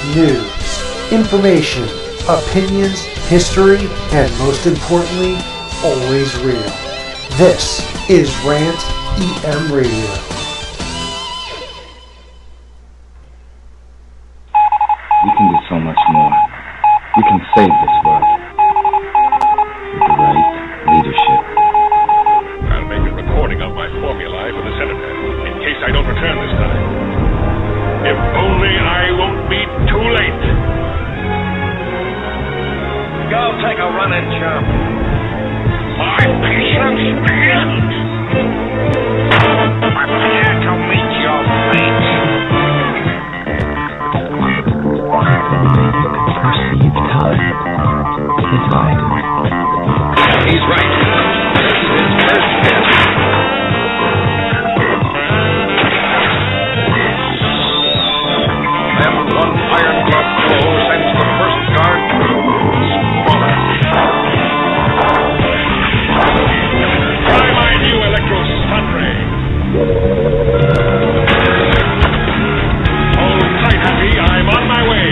news, information, opinions, history, and most importantly, always real. This is Rant EM Radio. We can do so much more. We can save this world with the right leadership. I'll make a recording of my formulae for the senator, in case I don't return this time. If only I won't be too late. Go take a run and jump. My patience begins. Prepare to meet your fate. Perceived time divided. He's right. This is his first hit. Then one iron glove blow sends the first guard sprawling. Try my new electro stun ray. Hold tight, Happy. I'm on my way.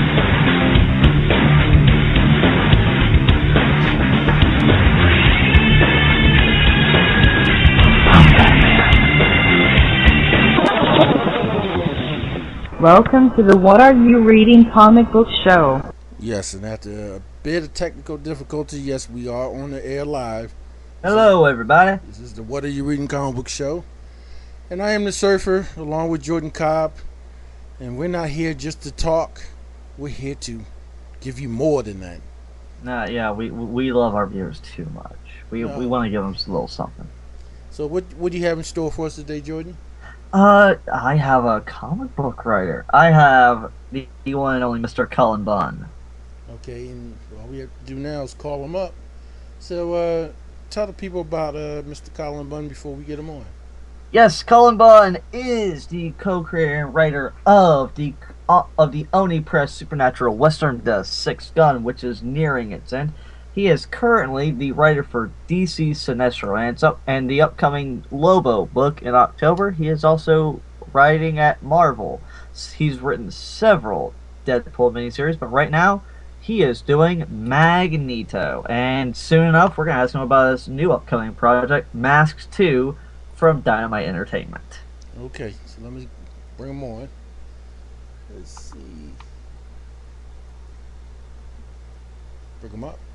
Welcome to the What Are You Reading comic book show. Yes, and after a bit of technical difficulty, yes, we are on the air live. Hello, everybody. This is the What Are You Reading comic book show. And I am the Surfer, along with Jordan Cobb. And we're not here just to talk. We're here to give you more than that. Yeah, we love our viewers too much. We want to give them a little something. So what do you have in store for us today, Jordan? I have a comic book writer. I have the one and only Mr. Cullen Bunn. Okay, and all we have to do now is call him up. So, tell the people about Mr. Cullen Bunn before we get him on. Yes, Cullen Bunn is the co-creator and writer of the Oni Press Supernatural Western The Sixth Gun, which is nearing its end. He is currently the writer for DC Sinestro and the upcoming Lobo book in October. He is also writing at Marvel. He's written several Deadpool miniseries, but right now he is doing Magneto. And soon enough, we're going to ask him about his new upcoming project, Masks 2, from Dynamite Entertainment. Okay, so let me bring him on. Let's see. Bring him up.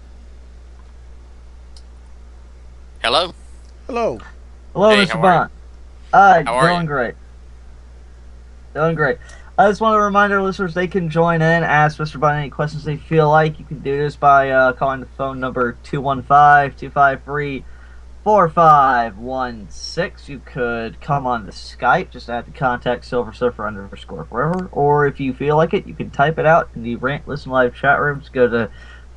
Hello. Hello. Hello, Hey, Mr. how are Bond. How are Doing you? great. Doing great. I just want to remind our listeners they can join in, ask Mr. Bond any questions they feel like. You can do this by calling the phone number 215-253-4516. You could come on the Skype, just add the contact Silver Surfer _forever. Or if you feel like it, you can type it out in the Rant Listen Live chat rooms. Go to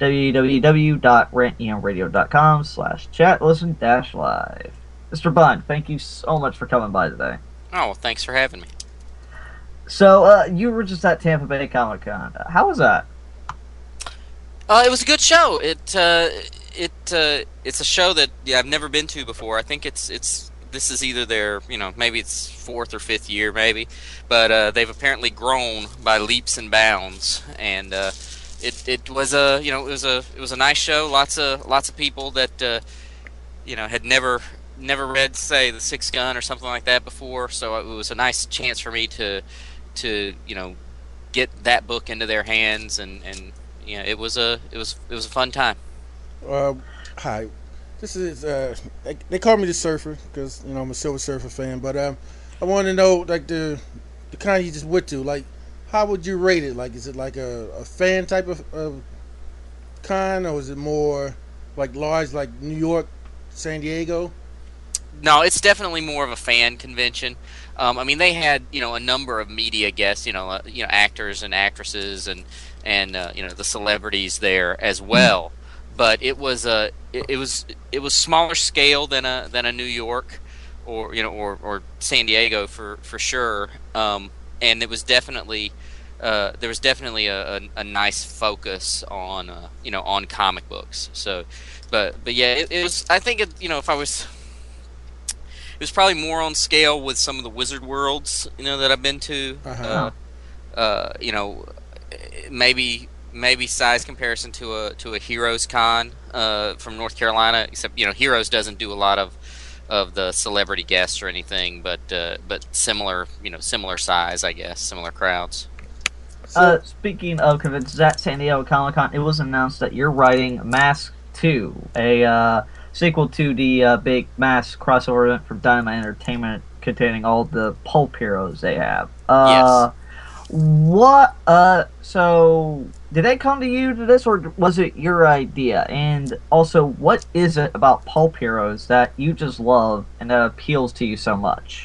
www.rantemradio.com/chat-listen-live. Mr. Bond, thank you so much for coming by today. Oh, well, thanks for having me. So, you were just at Tampa Bay Comic Con. How was that? It was a good show. It's a show that I've never been to before. I think this is either their, maybe it's fourth or fifth year, maybe, but they've apparently grown by leaps and bounds, and it was a nice show. Lots of people that had never read, say, The Sixth Gun or something like that before. So it was a nice chance for me to get that book into their hands, and it was a fun time. Hi, this is they call me the Surfer because I'm a Silver Surfer fan. But I want to know, like, the kind you just went to, like, how would you rate it? Like, is it like a fan type of con, or is it more like large, like New York, San Diego? No, it's definitely more of a fan convention. I mean, they had a number of media guests, actors and actresses and the celebrities there as well. But it was smaller scale than a New York or San Diego for sure. And it was definitely there was definitely a nice focus on on comic books. So, but yeah, it was. I think if I was. It was probably more on scale with some of the Wizard Worlds, that I've been to. maybe size comparison to a Heroes Con from North Carolina, except Heroes doesn't do a lot of the celebrity guests or anything, but similar similar size, I guess, similar crowds. Speaking of conventions at San Diego Comic-Con, it was announced that you're writing Mask 2, a sequel to the big Mask crossover event from Dynamite Entertainment containing all the pulp heroes they have. Yes. What, so, did they come to you to this, or was it your idea? And also, what is it about pulp heroes that you just love and that appeals to you so much?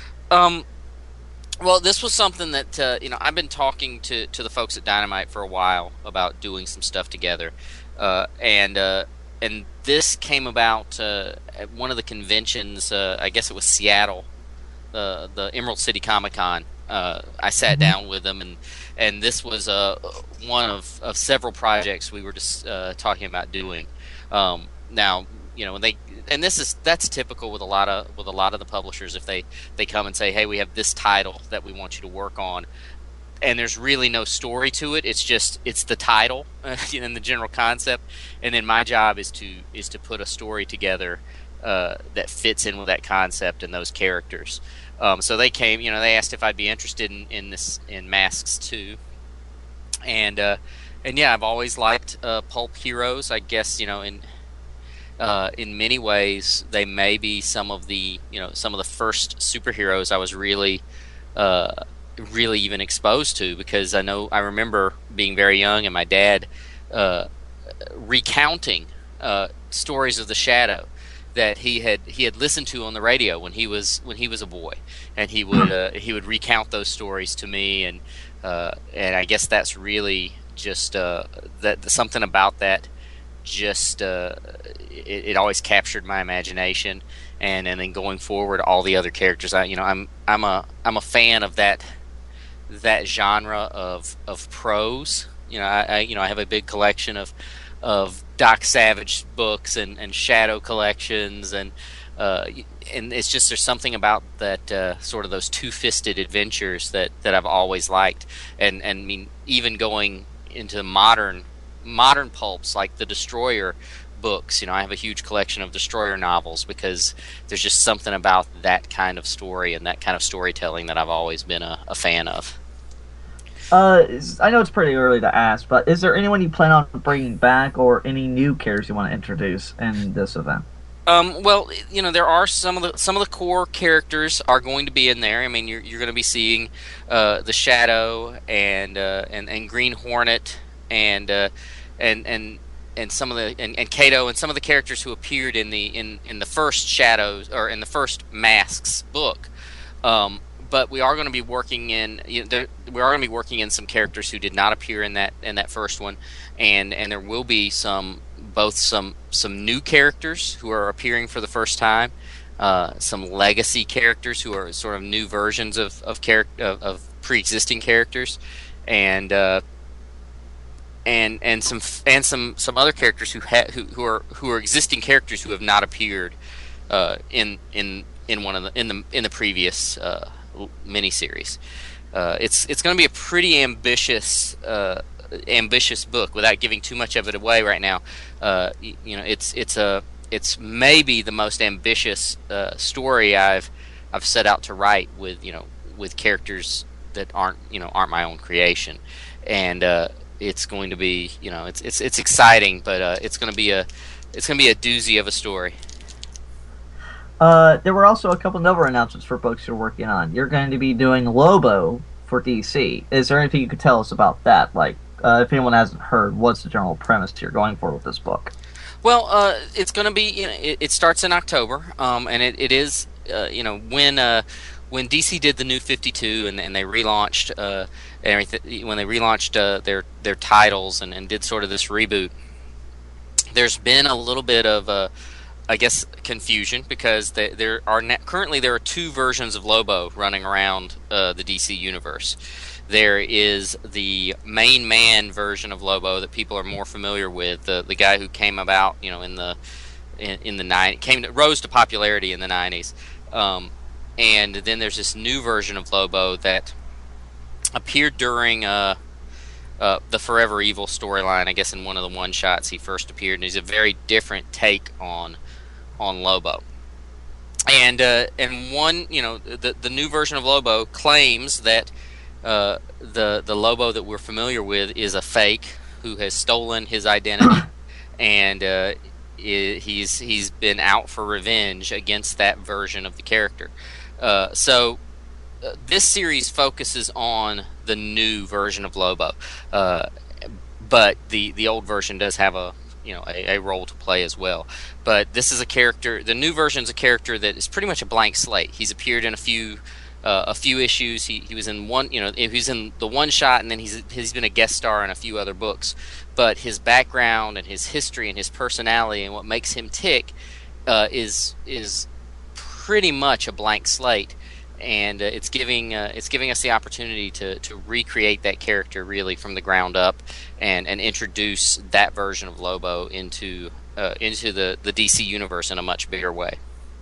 Well, this was something that I've been talking to the folks at Dynamite for a while about doing some stuff together, and this came about at one of the conventions. I guess it was Seattle, the Emerald City Comic Con. I sat down with them, and this was one of several projects we were just talking about doing. Now, when that's typical with a lot of the publishers. If they come and say, hey, we have this title that we want you to work on, and there's really no story to it, it's the title and the general concept, and then my job is to put a story together that fits in with that concept and those characters. So they came, they asked if I'd be interested in Masks 2, and yeah, I've always liked pulp heroes. I guess in many ways they may be some of the first superheroes I was really even exposed to, because I remember being very young and my dad recounting stories of the Shadow that he had listened to on the radio when he was a boy, and he would recount those stories to me, and I guess that's really just that something about that just it always captured my imagination, and then going forward, all the other characters, I'm a fan of that genre of prose. I have a big collection of Doc Savage books and Shadow collections, and it's just, there's something about that sort of those two-fisted adventures that I've always liked, and I mean, even going into modern pulps like the Destroyer books. I have a huge collection of Destroyer novels because there's just something about that kind of story and that kind of storytelling that I've always been a fan of. I know it's pretty early to ask, but is there anyone you plan on bringing back, or any new characters you want to introduce in this event? Well, there are some of the core characters are going to be in there. I mean, you're going to be seeing the Shadow and Green Hornet and some of the and Kato, and some of the characters who appeared in the first Shadows, or in the first Masks book. But we are going to be working in some characters who did not appear in that first one, and there will be some new characters who are appearing for the first time, some legacy characters who are sort of new versions of pre-existing characters, and some other characters who are existing characters who have not appeared in the previous miniseries. It's going to be a pretty ambitious book, without giving too much of it away right now. It's maybe the most ambitious story I've set out to write with characters that aren't my own creation, and it's going to be it's exciting, but it's going to be a doozy of a story. There were also a couple other announcements for books you're working on. You're going to be doing Lobo for DC. Is there anything you could tell us about that? Like, if anyone hasn't heard, what's the general premise you're going for with this book? Well, it's going to be, it starts in October, and it is, when DC did the New 52 and they relaunched everything, when they relaunched their titles and did sort of this reboot, there's been a little bit of I guess confusion, because currently there are two versions of Lobo running around the DC universe. There is the main man version of Lobo that people are more familiar with, the guy who came about in the 90s, rose to popularity in the 90s, and then there's this new version of Lobo that appeared during the Forever Evil storyline. I guess in one of the one shots he first appeared, and he's a very different take on Lobo. And one, the new version of Lobo claims that the Lobo that we're familiar with is a fake who has stolen his identity, and he's been out for revenge against that version of the character. So this series focuses on the new version of Lobo, but the old version does have a role to play as well. But this is a character. The new version is a character that is pretty much a blank slate. He's appeared in a few issues. He was in one. He was in the one shot, and then he's been a guest star in a few other books. But his background and his history and his personality and what makes him tick is pretty much a blank slate. And it's giving us the opportunity to recreate that character really from the ground up, and introduce that version of Lobo into the DC universe in a much bigger way.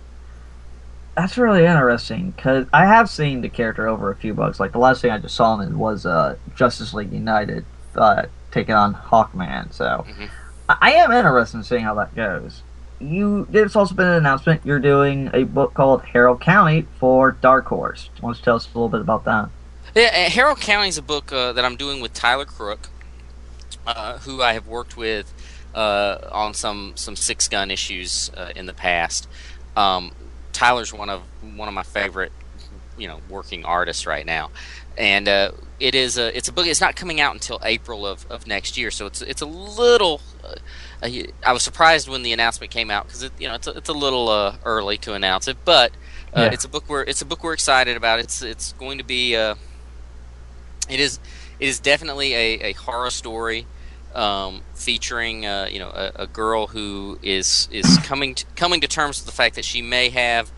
That's really interesting, because I have seen the character over a few books. Like the last thing I just saw him in was Justice League United taking on Hawkman. So I am interested in seeing how that goes. There's also been an announcement you're doing a book called Harrow County for Dark Horse. Why don't you tell us a little bit about that? Yeah, Harrow County is a book that I'm doing with Tyler Crook, who I have worked with on some Six Gun issues in the past. Tyler's one of my favorite, working artists right now, and it's a book. It's not coming out until April of next year, so it's a little. I was surprised when the announcement came out because it's a little early to announce it, but it's a book we're excited about. It's going to be it is definitely a horror story featuring a girl who is coming to terms with the fact that she may have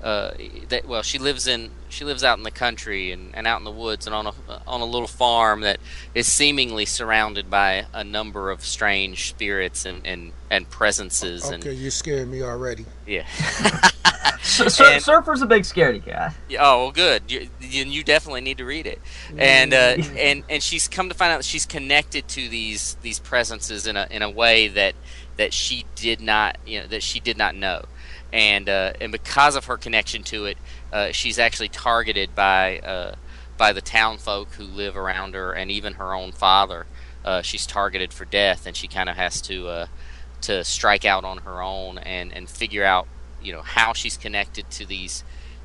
she lives out in the country and out in the woods and on a little farm that is seemingly surrounded by a number of strange spirits and presences. Okay, you're scaring me already. Yeah. Surfer's a big scaredy cat. Oh, well, good. You definitely need to read it. And and she's come to find out that she's connected to these presences in a way that she did not know. And because of her connection to it, she's actually targeted by the town folk who live around her, and even her own father. She's targeted for death, and she kind of has to strike out on her own and figure out how she's connected to these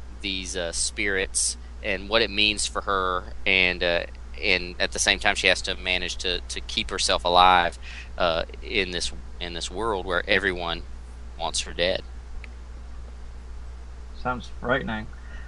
spirits and what it means for her, and at the same time she has to manage to keep herself alive in this world where everyone wants her dead. Sounds frightening.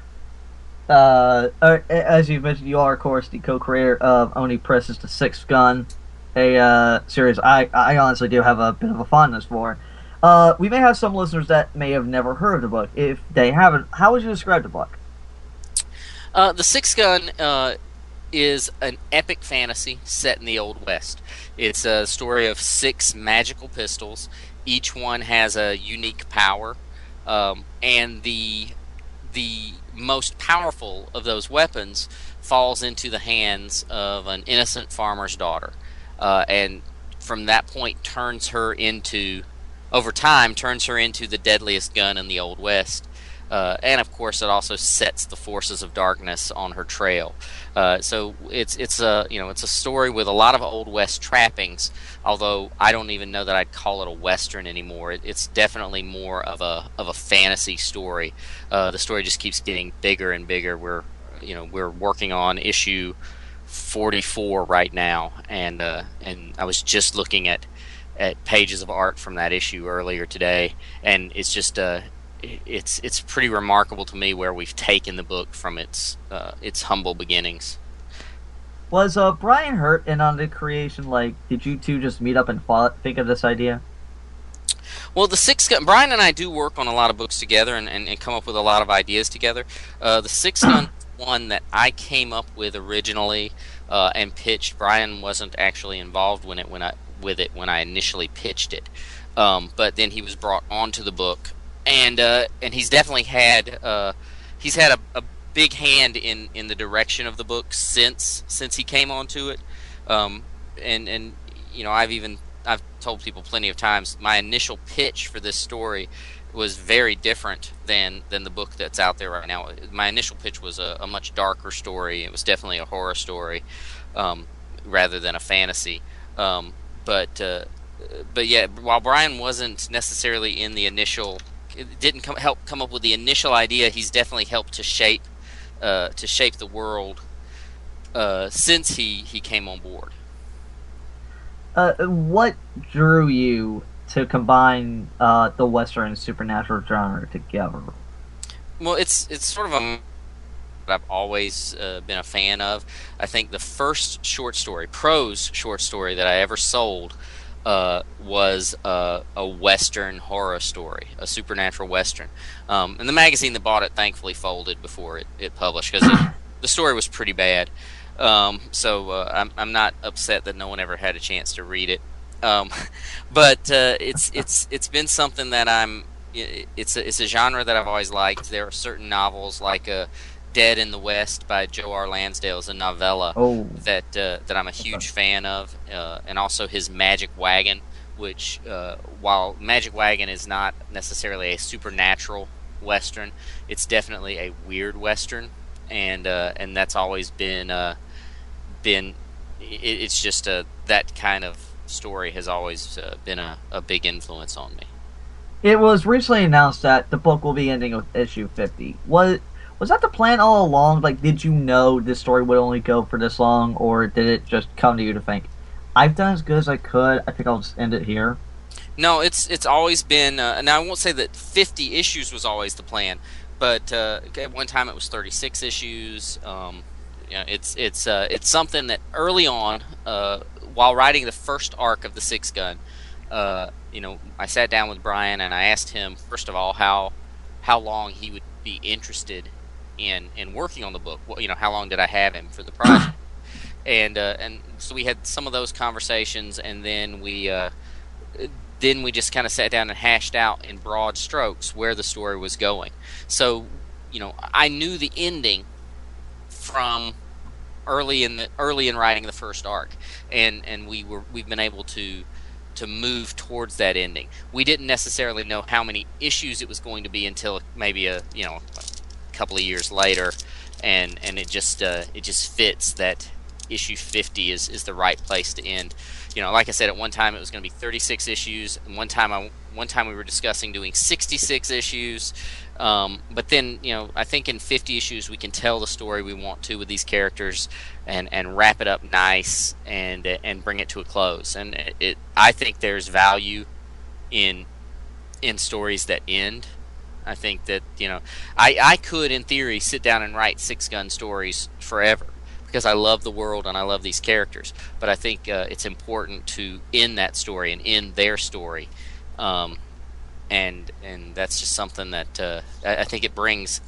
As you mentioned, you are, of course, the co-creator of Oni Press's The Sixth Gun, a series I honestly do have a bit of a fondness for. We may have some listeners that may have never heard of the book. If they haven't, how would you describe the book? The Sixth Gun is an epic fantasy set in the Old West. It's a story of 6 magical pistols. Each one has a unique power. And the most powerful of those weapons falls into the hands of an innocent farmer's daughter, and from that point turns her into the deadliest gun in the Old West. And of course, it also sets the forces of darkness on her trail. So it's a story with a lot of Old West trappings. Although I don't even know that I'd call it a Western anymore. It's definitely more of a fantasy story. The story just keeps getting bigger and bigger. We're working on issue 44 right now, and I was just looking at pages of art from that issue earlier today, and it's just it's pretty remarkable to me where we've taken the book from its humble beginnings. Was Brian Hurt in on the creation? Like, did you two just meet up and think of this idea? Well, the Sixth Gun, Brian and I do work on a lot of books together and come up with a lot of ideas together. The Sixth Gun one that I came up with originally and pitched. Brian wasn't actually involved when I initially pitched it, but then he was brought onto the book, and he's definitely had a big hand in the direction of the book since he came onto it. and I've told people plenty of times my initial pitch for this story was very different than the book that's out there right now. My initial pitch was a much darker story. It was definitely a horror story, rather than a fantasy. But yeah, while Brian wasn't necessarily in the initial, didn't help come up with the initial idea, he's definitely helped to shape the world since he came on board. What drew you to combine the Western and supernatural genre together? Well, it's sort of a that I've always been a fan of. I think the first prose short story that I ever sold was a Western horror story, a supernatural Western. And the magazine that bought it thankfully folded before it published, because the story was pretty bad. So I'm not upset that no one ever had a chance to read it. But it's been something that it's a genre that I've always liked. There are certain novels like Dead in the West by Joe R. Lansdale is a novella that I'm a huge fan of, and also his Magic Wagon, which while Magic Wagon is not necessarily a supernatural Western, it's definitely a weird Western, and that's always been it's just that kind of story has always been a big influence on me. It was recently announced that the book will be ending with issue 50. Was that the plan all along? Like, did you know this story would only go for this long, or did it just come to you to think, I've done as good as I could, I think I'll just end it here? No, it's always been, now I won't say that 50 issues was always the plan, but at one time it was 36 issues. It's something that early on, while writing the first arc of the Six Gun, I sat down with Brian and I asked him, first of all, how long he would be interested in working on the book. Well, how long did I have him for the project? And so we had some of those conversations, and then we just kind of sat down and hashed out in broad strokes where the story was going. So, I knew the ending from early in writing the first arc, and we've been able to move towards that ending. We didn't necessarily know how many issues it was going to be until maybe a couple of years later, and it just fits that issue 50 is the right place to end. Like I said, at one time it was going to be 36 issues, and one time we were discussing doing 66 issues. But then, I think in 50 issues we can tell the story we want to with these characters and wrap it up nice and bring it to a close. And I think there's value in stories that end. I think that, I could, in theory, sit down and write Six Gun stories forever because I love the world and I love these characters. But I think it's important to end that story and end their story. And that's just something that I think it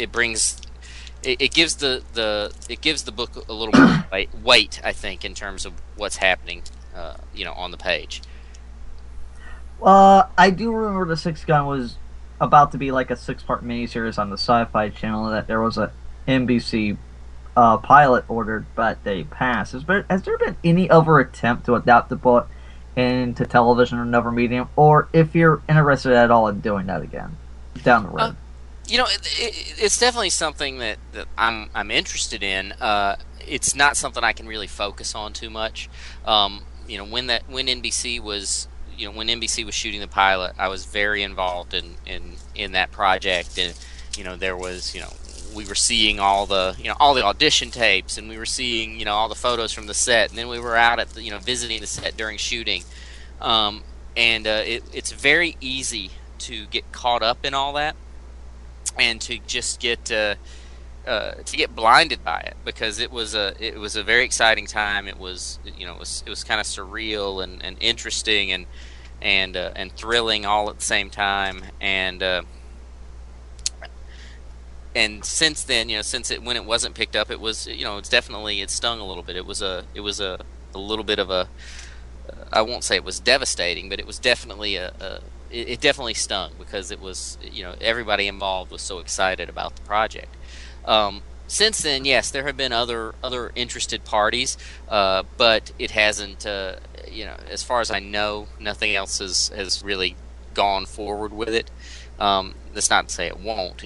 gives the book a little more weight, I think, in terms of what's happening, on the page. I do remember the Six Gun was about to be like a 6-part miniseries on the Sci-Fi Channel. That there was a NBC pilot ordered, but they passed. Has there been any other attempt to adapt the book into television or another medium, or if you're interested at all in doing that again down the road? It's definitely something that I'm interested in. It's not something I can really focus on too much. When NBC was shooting the pilot, I was very involved in that project, and there was we were seeing all the audition tapes, and we were seeing all the photos from the set, and then we were out at the visiting the set during shooting, and it's very easy to get caught up in all that, and to just get blinded by it, because it was a very exciting time. It was it was kind of surreal and interesting and thrilling all at the same time, and since then, when it wasn't picked up, it was, it's definitely, it stung a little bit. It was a little bit of a, I won't say it was devastating, but it was definitely it definitely stung, because it was, everybody involved was so excited about the project. since then, yes, there have been other interested parties, but it hasn't. As far as I know, nothing else has really gone forward with it. That's not to say it won't.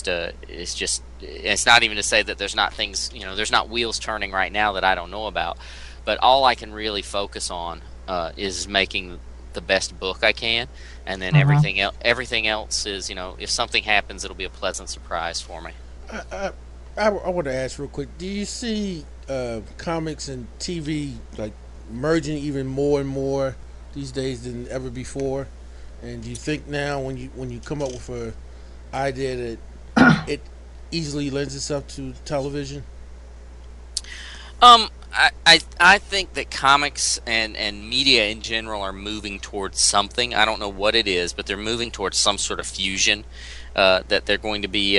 It's not even to say that there's not things. There's not wheels turning right now that I don't know about. But all I can really focus on is making the best book I can, and then everything else is, if something happens, it'll be a pleasant surprise for me. I want to ask real quick: do you see comics and TV like merging even more and more these days than ever before? And do you think now, when you come up with an idea, that it easily lends itself to television? I think that comics and media in general are moving towards something. I don't know what it is, but they're moving towards some sort of fusion. That they're going to be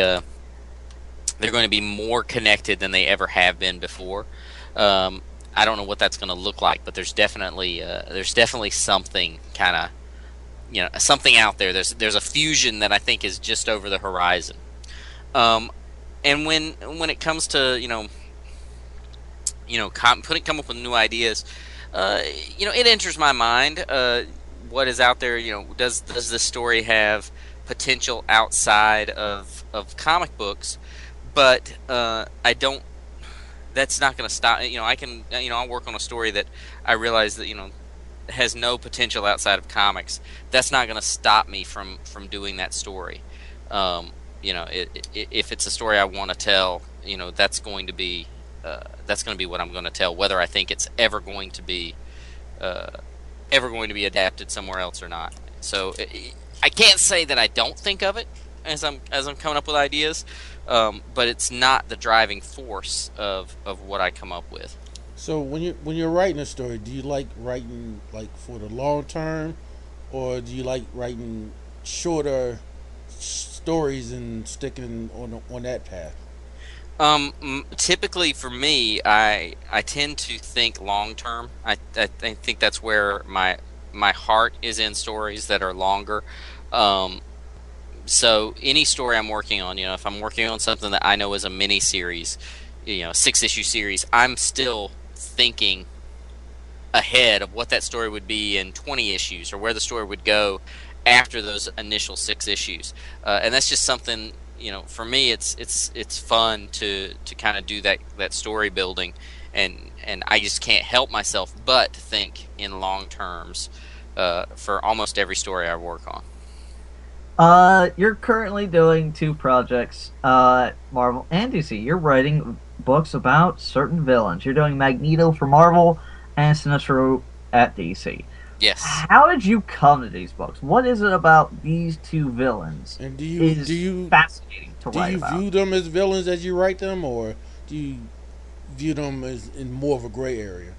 more connected than they ever have been before. I don't know what that's going to look like, but there's definitely something kind of, something out there. There's a fusion that I think is just over the horizon. And when it comes to come up with new ideas, it enters my mind. What is out there? Does this story have potential outside of comic books? But I don't. That's not going to stop. I'll work on a story that I realize that has no potential outside of comics. That's not going to stop me from doing that story. If it's a story I want to tell, that's going to be what I'm going to tell, whether I think it's ever going to be adapted somewhere else or not. So I can't say that I don't think of it as I'm coming up with ideas, but it's not the driving force of what I come up with. So when you're writing a story, do you like writing like for the long term, or do you like writing shorter stories and sticking on that path? Typically for me, I tend to think long term. I think that's where my heart is, in stories that are longer. So any story I'm working on, if I'm working on something that I know is a mini series, 6-issue series, I'm still thinking ahead of what that story would be in 20 issues, or where the story would go after those initial 6 issues. And that's just something, for me, it's fun to kind of do that story building, and I just can't help myself but think in long terms for almost every story I work on. You're currently doing 2 projects, Marvel and DC. You're writing books about certain villains. You're doing Magneto for Marvel and Sinestro at DC. Yes. How did you come to these books? What is it about these 2 villains? And do you fascinating to write about? Do you view them as villains as you write them, or do you view them as in more of a gray area?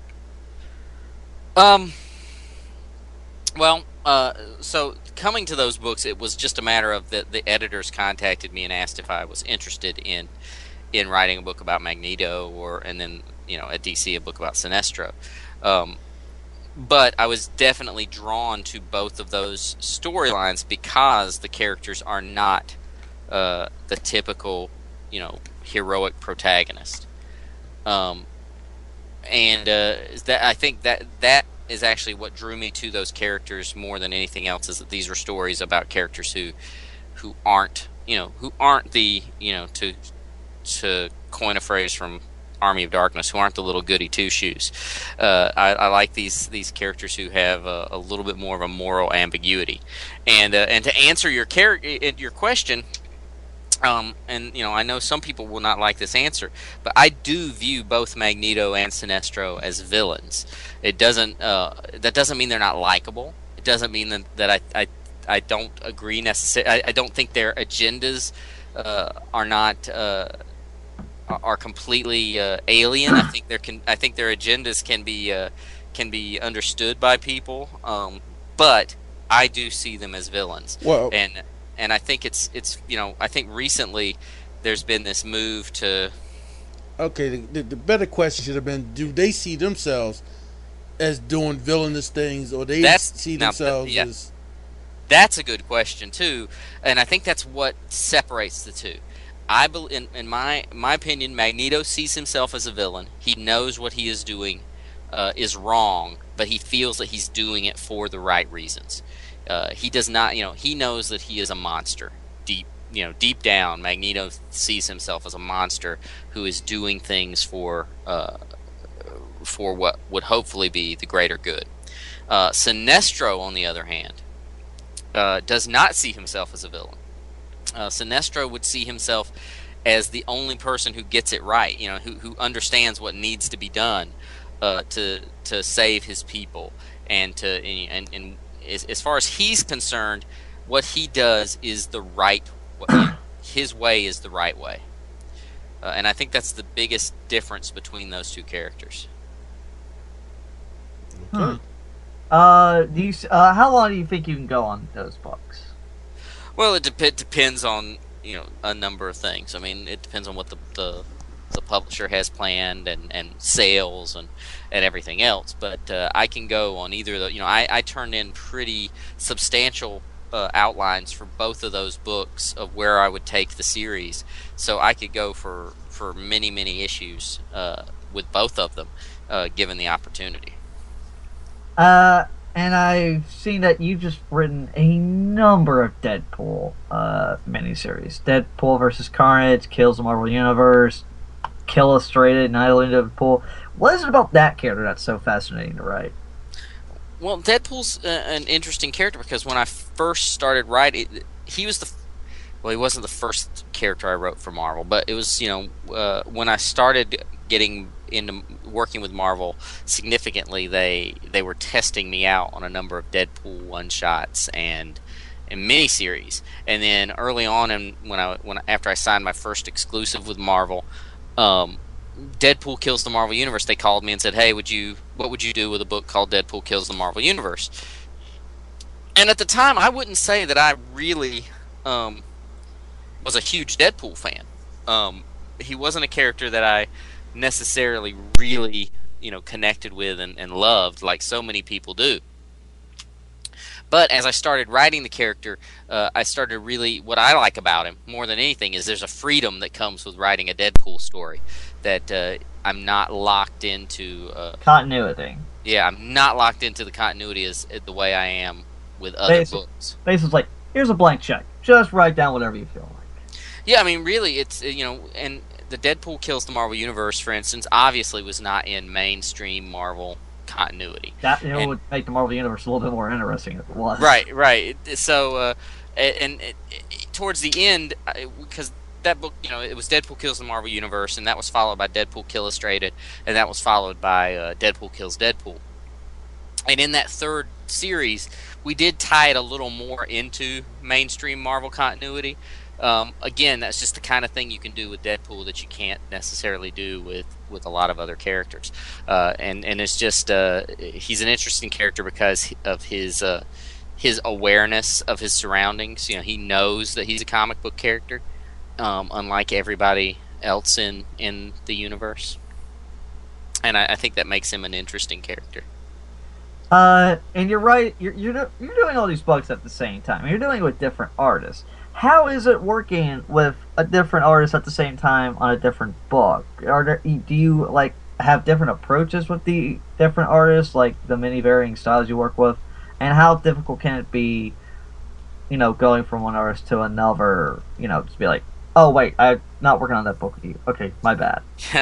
So coming to those books, it was just a matter of the editors contacted me and asked if I was interested in writing a book about Magneto, and then at DC a book about Sinestro. But I was definitely drawn to both of those storylines because the characters are not the typical heroic protagonist. And I think that is actually what drew me to those characters more than anything else, is that these were stories about characters who aren't the to coin a phrase from Army of Darkness, who aren't the little goody two shoes. I like these characters who have a little bit more of a moral ambiguity. And to answer your question, I know some people will not like this answer, but I do view both Magneto and Sinestro as villains. It doesn't that doesn't mean they're not likable. It doesn't mean that I don't agree necessarily. I don't think their agendas are not are completely alien. I think their agendas can be understood by people, but I do see them as villains. Well, and I think it's I think recently there's been this move to. Okay, the better question should have been: do they see themselves as doing villainous things, or they see themselves as? That's a good question too, and I think that's what separates the two. in my opinion, Magneto sees himself as a villain. He knows what he is doing is wrong, but he feels that he's doing it for the right reasons. He does not, he knows that he is a monster. Deep down, Magneto sees himself as a monster who is doing things for what would hopefully be the greater good. Sinestro, on the other hand, does not see himself as a villain. Sinestro would see himself as the only person who gets it right, who understands what needs to be done to save his people, and as far as he's concerned, what he does is the right way. His way is the right way, and I think that's the biggest difference between those two characters. Okay. How long do you think you can go on those books? Well, it depends on a number of things. I mean, it depends on what the publisher has planned and sales and everything else. But I can go on either of those. I turned in pretty substantial outlines for both of those books of where I would take the series, so I could go for many issues with both of them, given the opportunity. And I've seen that you've just written a number of Deadpool miniseries. Deadpool vs. Carnage, Kills the Marvel Universe, Illustrated, Night of Deadpool. What is it about that character that's so fascinating to write? Well, Deadpool's an interesting character because when I first started writing, he wasn't the first character I wrote for Marvel, but it was, when I started getting into working with Marvel significantly, they were testing me out on a number of Deadpool one-shots and miniseries. And then early on, after I signed my first exclusive with Marvel, Deadpool Kills the Marvel Universe, they called me and said, "Hey, what would you do with a book called Deadpool Kills the Marvel Universe?" And at the time, I wouldn't say that I really was a huge Deadpool fan. He wasn't a character that I necessarily really connected with and loved like so many people do. But as I started writing the character, I started really, what I like about him more than anything is there's a freedom that comes with writing a Deadpool story that I'm not locked into continuity. Yeah, I'm not locked into the continuity as the way I am with other books. Basically, like, here's a blank check. Just write down whatever you feel like. Yeah, I mean, really, it's and the Deadpool Kills the Marvel Universe, for instance, obviously was not in mainstream Marvel continuity. That would make the Marvel Universe a little bit more interesting if it was. Right. So, towards the end, because that book, it was Deadpool Kills the Marvel Universe, and that was followed by Deadpool Illustrated, and that was followed by Deadpool Kills Deadpool. And in that third series, we did tie it a little more into mainstream Marvel continuity. Again, that's just the kind of thing you can do with Deadpool that you can't necessarily do with a lot of other characters. And it's just he's an interesting character because of his awareness of his surroundings. He knows that he's a comic book character, unlike everybody else in the universe. And I think that makes him an interesting character. And you're right. You're doing all these books at the same time. You're doing it with different artists. How is it working with a different artist at the same time on a different book? Do you have different approaches with the different artists, like the many varying styles you work with? And how difficult can it be, going from one artist to another? Just be like, oh wait, I'm not working on that book with you. Okay, my bad.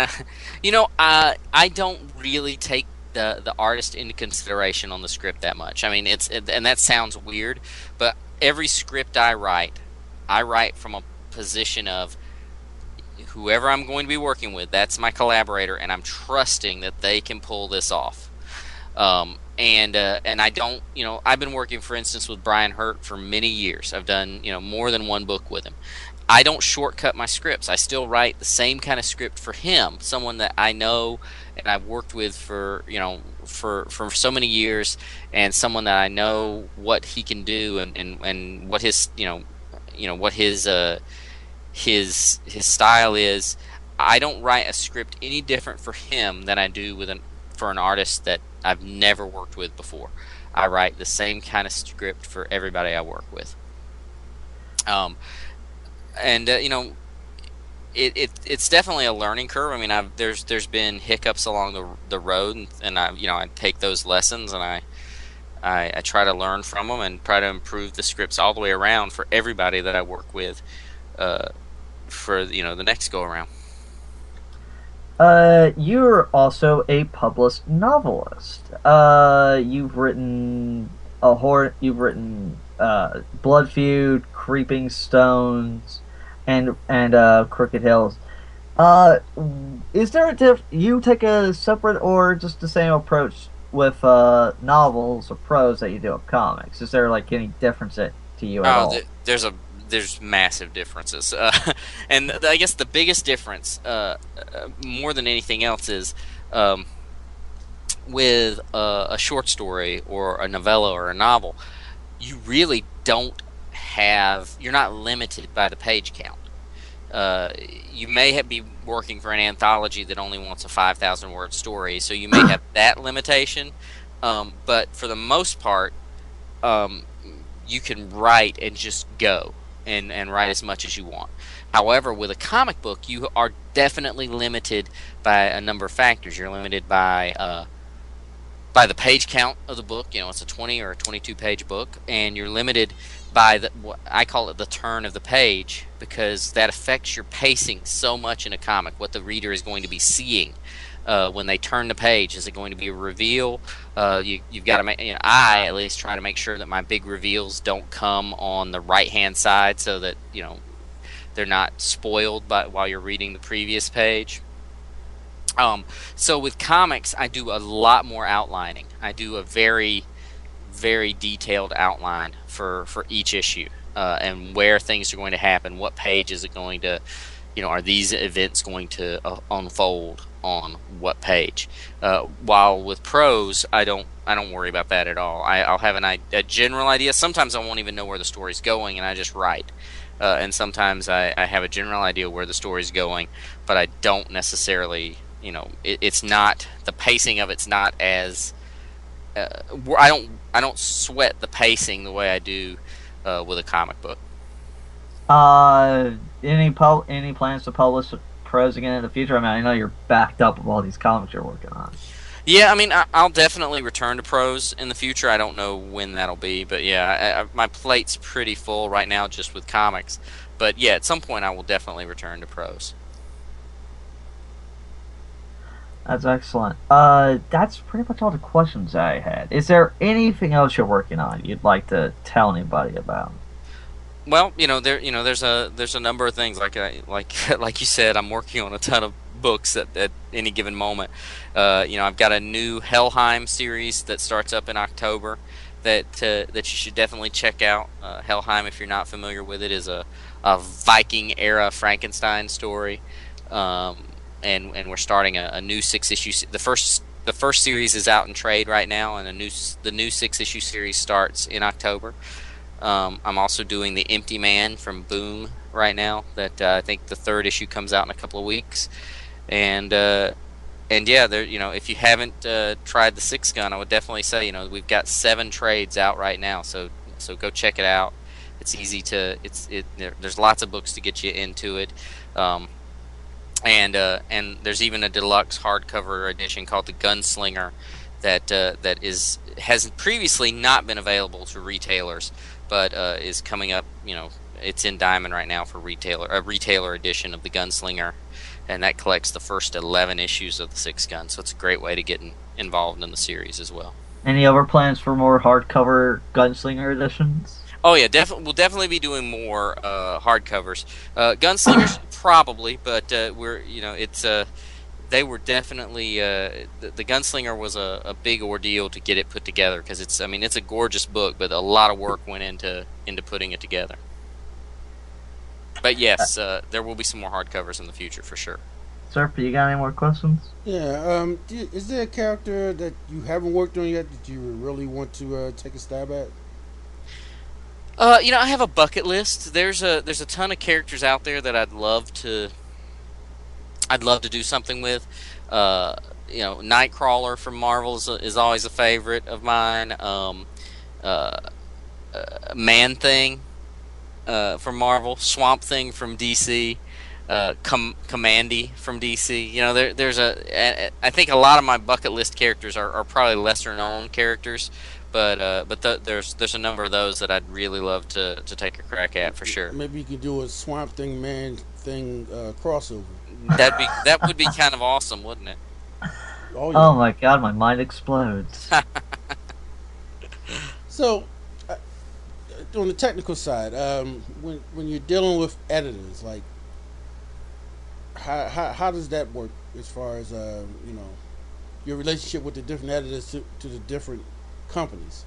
I don't really take the artist into consideration on the script that much. I mean, and that sounds weird, but every script I write from a position of whoever I'm going to be working with, that's my collaborator, and I'm trusting that they can pull this off. And I don't, I've been working, for instance, with Brian Hurt for many years. I've done, more than one book with him. I don't shortcut my scripts. I still write the same kind of script for him, someone that I know and I've worked with for so many years, and someone that I know what he can do and what his what his style is. I don't write a script any different for him than I do for an artist that I've never worked with before. I write the same kind of script for everybody I work with. it's definitely a learning curve. I mean, there's been hiccups along the road, and I take those lessons and I try to learn from them and try to improve the scripts all the way around for everybody that I work with, for the next go around. You're also a published novelist. You've written Blood Feud, Creeping Stones, and Crooked Hills. Is there you take a separate or just the same approach with novels or prose that you do with comics? Is there like any difference to you at all? There's massive differences, and I guess the biggest difference, more than anything else, is with a short story or a novella or a novel, you really you're not limited by the page count. You may be working for an anthology that only wants a 5,000 word story, so you may have that limitation. But for the most part, you can write and just go and write as much as you want. However, with a comic book, you are definitely limited by a number of factors. You're limited by the page count of the book. It's a 20 or a 22 page book, and you're limited by what I call it the turn of the page, because that affects your pacing so much in a comic. What the reader is going to be seeing when they turn the page. Is it going to be a reveal? You've got to make. I at least try to make sure that my big reveals don't come on the right hand side, so that they're not spoiled while you're reading the previous page. So with comics, I do a lot more outlining. I do a very, very detailed outline for each issue, and where things are going to happen. What page is it going to, are these events going to unfold on what page? While with prose, I don't worry about that at all. I'll have a general idea. Sometimes I won't even know where the story's going, and I just write. And sometimes I have a general idea where the story's going, but I don't necessarily. It's not, the pacing of it's not as I don't sweat the pacing the way I do with a comic book. Any plans to publish prose again in the future? I mean, I know you're backed up with all these comics you're working on. Yeah, I mean, I'll definitely return to prose in the future. I don't know when that'll be, but yeah, my plate's pretty full right now just with comics. But yeah, at some point I will definitely return to prose. That's excellent. That's pretty much all the questions I had. Is there anything else you're working on you'd like to tell anybody about? Well, there's a number of things like you said. I'm working on a ton of books at any given moment. I've got a new Helheim series that starts up in October that you should definitely check out. Helheim, if you're not familiar with it, is a Viking era Frankenstein story. And we're starting a new 6-issue. The first series is out in trade right now, and the new 6-issue series starts in October. I'm also doing The Empty Man from Boom right now. That I think the 3rd issue comes out in a couple of weeks, and yeah, if you haven't tried the 6-gun, I would definitely say we've got 7 trades out right now. So go check it out. It's easy to there's lots of books to get you into it. And there's even a deluxe hardcover edition called The Gunslinger that has previously not been available to retailers, but is coming up. It's in Diamond right now for a retailer edition of The Gunslinger, and that collects the first 11 issues of the 6-gun. So it's a great way to get involved in the series as well. Any other plans for more hardcover Gunslinger editions? Oh yeah, we'll definitely be doing more hardcovers. Gunslingers probably, but they were definitely the Gunslinger was a big ordeal to get it put together, because it's a gorgeous book, but a lot of work went into putting it together. But yes, there will be some more hardcovers in the future for sure. Surfer, you got any more questions? Yeah. Is there a character that you haven't worked on yet that you really want to take a stab at? I have a bucket list. There's a ton of characters out there that I'd love to do something with. Nightcrawler from Marvel is always a favorite of mine. Man-Thing from Marvel, Swamp Thing from DC. Commandy from DC. You know, there's I think a lot of my bucket list characters are probably lesser known characters, but there's a number of those that I'd really love to take a crack at for sure. Maybe you could do a Swamp Thing Man thing crossover. That would be kind of awesome, wouldn't it? Oh, yeah. Oh my god, my mind explodes. So, on the technical side, when you're dealing with editors, like how does that work as far as your relationship with the different editors to the different companies?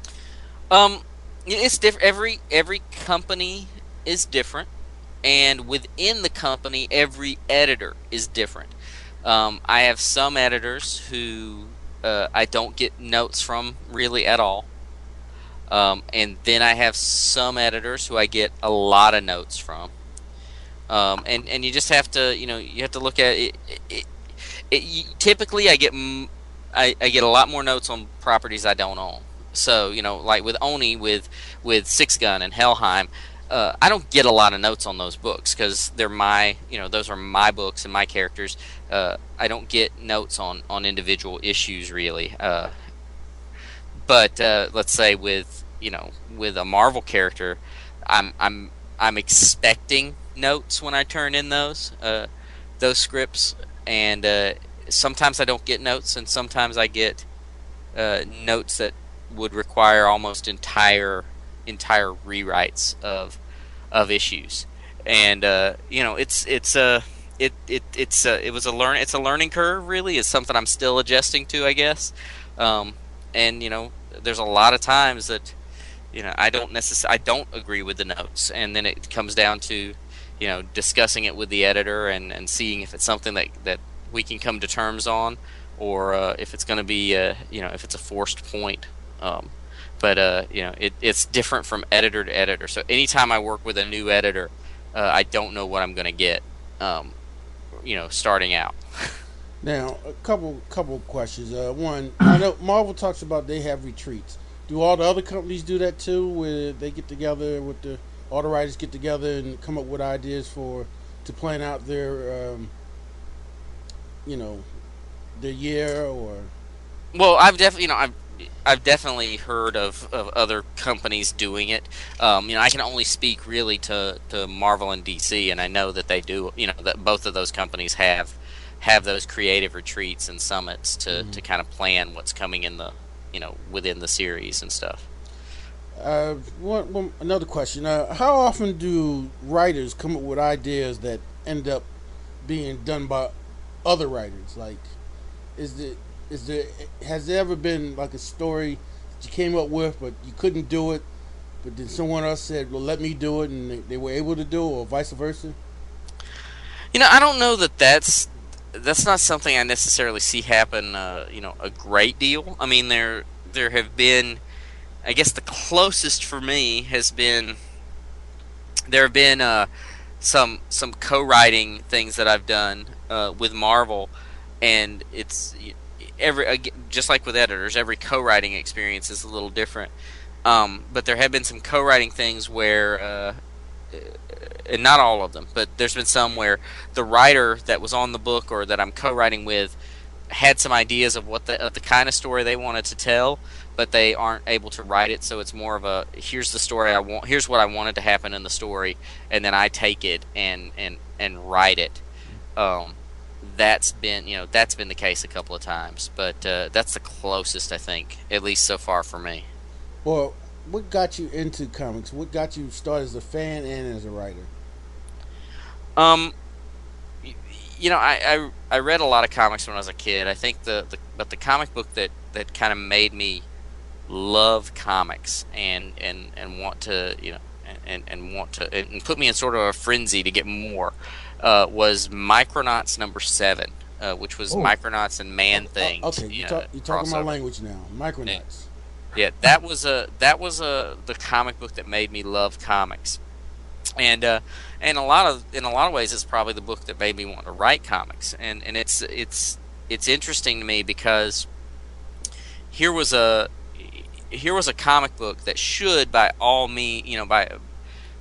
It's different. Every company is different, and within the company, every editor is different. I have some editors who I don't get notes from really at all. And then I have some editors who I get a lot of notes from. And you just have to, you have to look at it. Typically, I get a lot more notes on properties I don't own. So, like with Oni, with Six Gun and Helheim, I don't get a lot of notes on those books because they're those are my books and my characters. I don't get notes on individual issues really. But let's say with a Marvel character, I'm expecting notes when I turn in those scripts, and sometimes I don't get notes, and sometimes I get notes that would require almost entire rewrites of issues, and it's a learning curve really. It's something I'm still adjusting to, I guess, and there's a lot of times that I don't agree with the notes, and then it comes down to discussing it with the editor and seeing if it's something that we can come to terms on, or if it's going to be if it's a forced point. But it's different from editor to editor. So anytime I work with a new editor, I don't know what I'm going to get. Starting out. Now, a couple questions. One, I know Marvel talks about they have retreats. Do all the other companies do that too, where they get together all the writers get together and come up with ideas to plan out their their year? Or well, I've definitely heard of other companies doing it. I can only speak really to Marvel and DC, and I know that they do. That both of those companies have those creative retreats and summits to kind of plan what's coming in the within the series and stuff. Another question: how often do writers come up with ideas that end up being done by other writers? Like, has there ever been like a story that you came up with but you couldn't do it, but then someone else said, "Well, let me do it," and they were able to do it, or vice versa? I don't know that's not something I necessarily see happen. A great deal. I mean, there have been. I guess the closest for me has been there have been some co-writing things that I've done with Marvel, and it's just like with editors, every co-writing experience is a little different. But there have been some co-writing things where, and not all of them, but there's been some where the writer that was on the book or that I'm co-writing with had some ideas of the kind of story they wanted to tell, but they aren't able to write it. So it's more of a here's the story I want, here's what I wanted to happen in the story, and then I take it and write it. That's been the case a couple of times, but that's the closest I think, at least so far for me. Well, what got you into comics? What got you started as a fan and as a writer? I read a lot of comics when I was a kid. I think the comic book that kind of made me love comics and want to and put me in sort of a frenzy to get more was Micronauts number 7, which was Micronauts and Man Thing. Okay, you're talking my language now. Micronauts. Yeah, that was the comic book that made me love comics, and in a lot of ways, it's probably the book that made me want to write comics, and it's interesting to me because here was a comic book that should by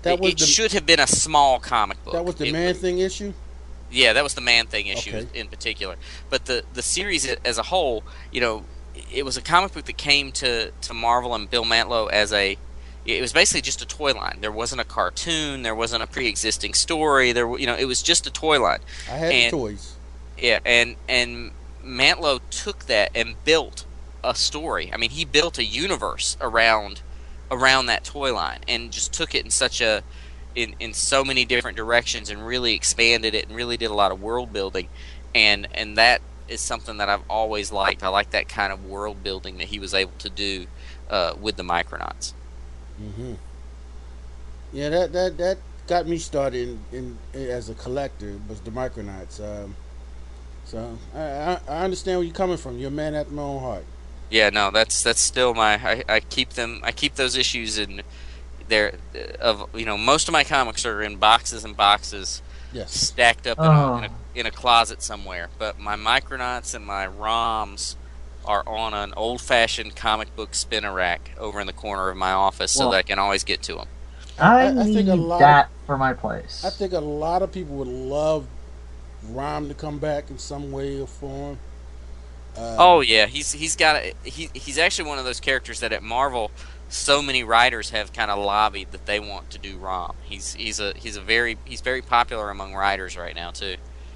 It should have been a small comic book. That was the Man-Thing issue? Yeah, that was the Man-Thing issue Okay. in particular. But the series as a whole, it was a comic book that came to Marvel and Bill Mantlo as it was basically just a toy line. There wasn't a cartoon, there wasn't a pre-existing story. It was just a toy line. I had the toys. Yeah, and Mantlo took that and built a story. I mean, he built a universe around that toy line, and just took it in so many different directions, and really expanded it, and really did a lot of world building, and that is something that I've always liked. I like that kind of world building that he was able to do with the Micronauts. Mm-hmm. Yeah, that got me started in as a collector, was the Micronauts. So I understand where you're coming from. You're a man after my own heart. Yeah, no, that's still I keep those issues in there. Most of my comics are in boxes and boxes, Yes. stacked up in a closet somewhere. But my Micronauts and my ROMs are on an old-fashioned comic book spinner rack over in the corner of my office, so that I can always get to them. I think need a lot that for my place. I think a lot of people would love Rom to come back in some way or form. Oh yeah, he's actually one of those characters that at Marvel, so many writers have kind of lobbied that they want to do Rom. He's very popular among writers right now too.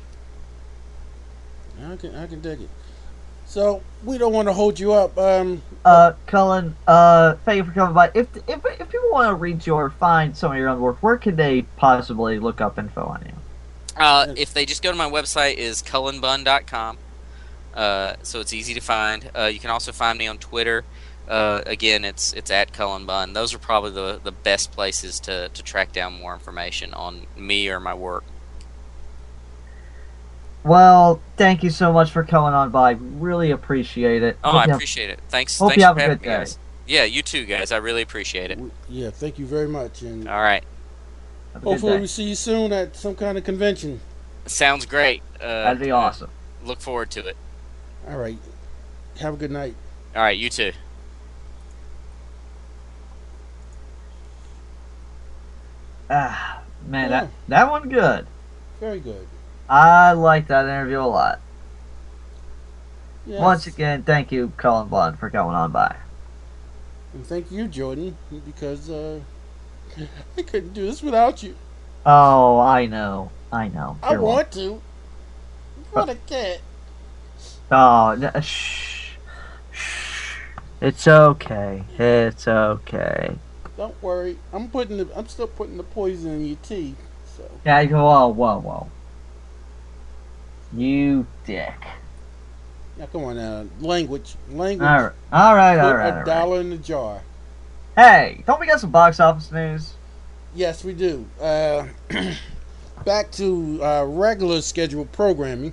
I can dig it. So we don't want to hold you up. Cullen, thank you for coming by. If people want to read you or find some of your own work, where could they possibly look up info on you? If they just go to my website, is cullenbun.com. So it's easy to find. You can also find me on Twitter. Again, it's at Cullen Bunn. Those are probably the best places to track down more information on me or my work. Well, thank you so much for coming on by. Really appreciate it. Oh, I appreciate it. Thanks. Hope Thanks you have for a having good me, day. guys. Yeah, you too, guys. I really appreciate it. Yeah, thank you very much, and All right. Have a good hopefully day. we see you soon at some kind of convention. Sounds great. That'd be awesome. Look forward to it. All right, have a good night. All right, you too. Ah, man, Yeah. that one good. Very good. I like that interview a lot. Yes. Once again, thank you, Cullen Bunn, for coming on by. And thank you, Jordan, because I couldn't do this without you. Oh, I know. I You're want to. What a cat. welcome. Oh, shh. It's okay. It's okay. Don't worry. I'm still putting the poison in your tea. So Yeah, whoa. You dick. now, come on now. Language. All right. Put a dollar in the jar. Hey, don't we got some box office news? Yes, we do. Back to regular scheduled programming.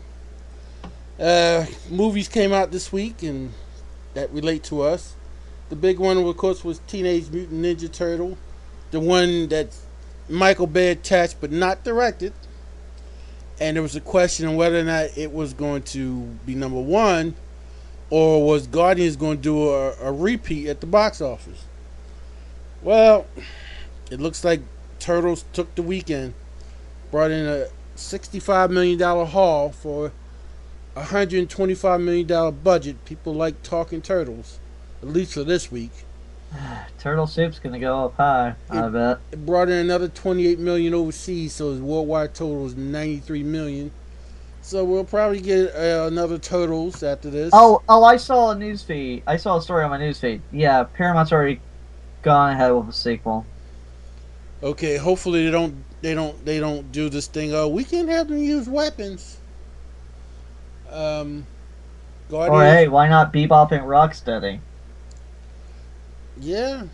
Movies came out this week and that relate to us. The big one, of course, was Teenage Mutant Ninja Turtle, the one that Michael Bay attached but not directed. And there was a question on whether or not it was going to be number one, or was Guardians going to do a repeat at the box office. Well, it looks like Turtles took the weekend, brought in a $65 million haul for a $125 million budget. People like talking Turtles, at least for this week. Turtle Soup's gonna go up high, I bet. It brought in another $28 million overseas, so his worldwide total is $93 million. So we'll probably get another Turtles after this. Oh! I saw a news feed. I saw a story on my news feed. Yeah, Paramount's already gone ahead with a sequel. Okay, hopefully they don't do this thing. Oh, we can't have them use weapons. Guardians. Or hey, why not Bebop and Rocksteady? Yeah.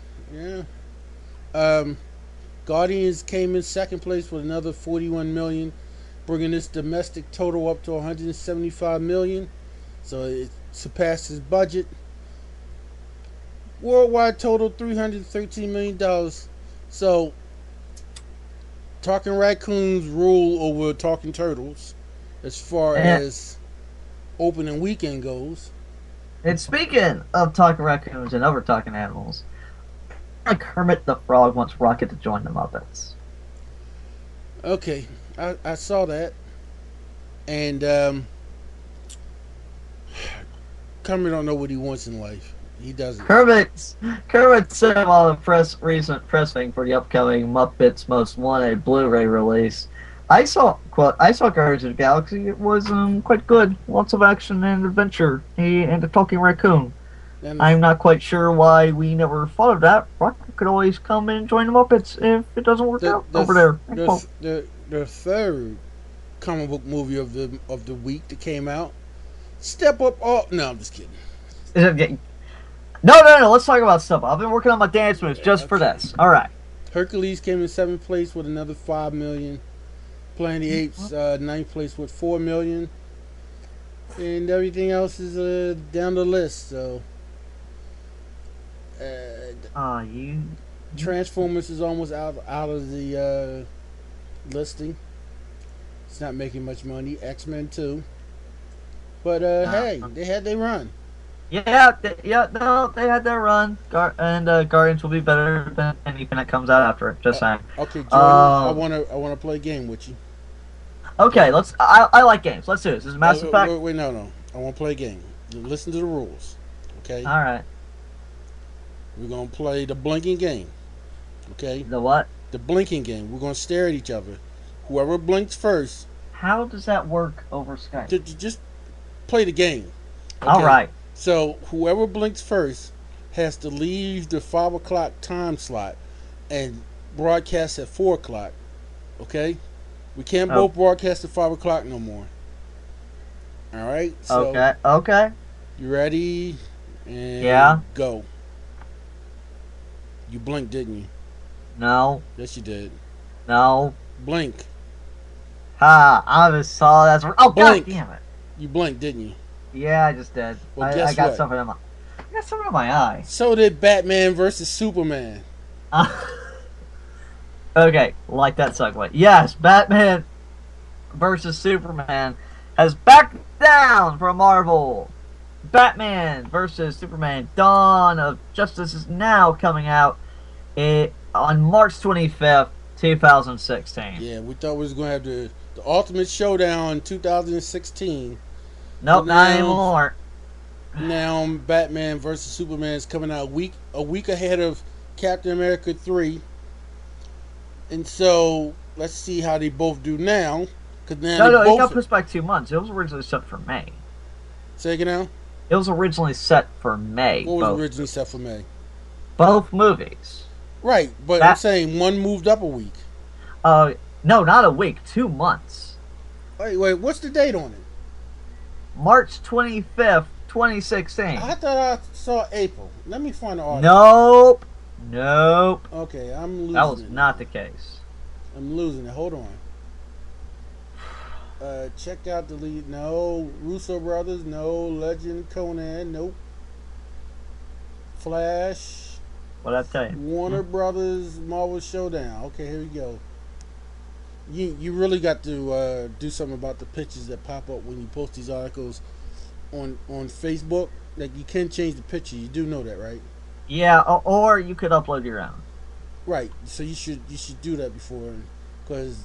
Guardians came in second place with another $41 million, bringing its domestic total up to $175 million. So it surpassed his budget. Worldwide total $313 million. So Talking Raccoons rule over Talking Turtles as far as opening weekend goes. And speaking of talking raccoons and other talking animals, like Kermit the Frog wants Rocket to join the Muppets. Okay, I saw that, and Kermit don't know what he wants in life. He doesn't. Kermit said on the recent press thing for the upcoming Muppets Most Wanted Blu-ray release. I saw Guardians of the Galaxy. It was quite good. Lots of action and adventure. And a talking raccoon. And I'm not quite sure why we never thought of that. Rocket could always come and join the Muppets if it doesn't work out over there. The third comic book movie of the week that came out, Step Up All. No, I'm just kidding. No. Let's talk about Step Up. I've been working on my dance moves just for this. All right. Hercules came in 7th place with another $5 million. Planet of the Apes, 9th place with $4 million. And everything else is down the list. So, Transformers is almost out of the listing. It's not making much money. X-Men too. But hey, they had their run. They had their run. Guardians will be better than anything that comes out after it. Just saying. Okay, Jordan, I wanna play a game with you. Okay, let's. I like games. Let's do this. This is Mass Effect. Wait, no. I want to play a game. Listen to the rules. Okay. All right. We're gonna play the blinking game. Okay. The what? The blinking game. We're gonna stare at each other. Whoever blinks first. How does that work over Skype? Just play the game. Okay? All right. So whoever blinks first has to leave the 5 o'clock time slot and broadcast at 4 o'clock. Okay. We can't both broadcast at 5 o'clock no more. All right. So Okay. You ready? And yeah. Go. You blinked, didn't you? No. Yes, you did. No. Blink. Ha! I just saw that. Oh, blink. God damn it! You blinked, didn't you? Yeah, I just did. Well, I got something in my. I got something in my eye. So did Batman versus Superman. Okay, like that segue. Yes, Batman versus Superman has backed down from Marvel. Batman versus Superman: Dawn of Justice is now coming out on March 25th, 2016. Yeah, we thought we was going to have the Ultimate Showdown in 2016. Nope, not anymore. Now Batman versus Superman is coming out a week ahead of Captain America 3. And so, let's see how they both do now. Cause now it got pushed back 2 months. It was originally set for May. Say again now? It was originally set for May. What was originally set for May? Both movies. Right, but I'm saying one moved up a week. No, not a week. 2 months. Wait, what's the date on it? March 25th, 2016. I thought I saw April. Let me find the article. Nope. Okay, I'm losing it. That was not the case. I'm losing it. Hold on. Check out the lead. No. Russo Brothers. No. Legend Conan. Nope. Flash. What'd I tell you? Warner Brothers Marvel Showdown. Okay, here we go. You really got to do something about the pictures that pop up when you post these articles on Facebook. Like, you can change the picture. You do know that, right? Yeah, or you could upload your own. Right. So you should do that before, because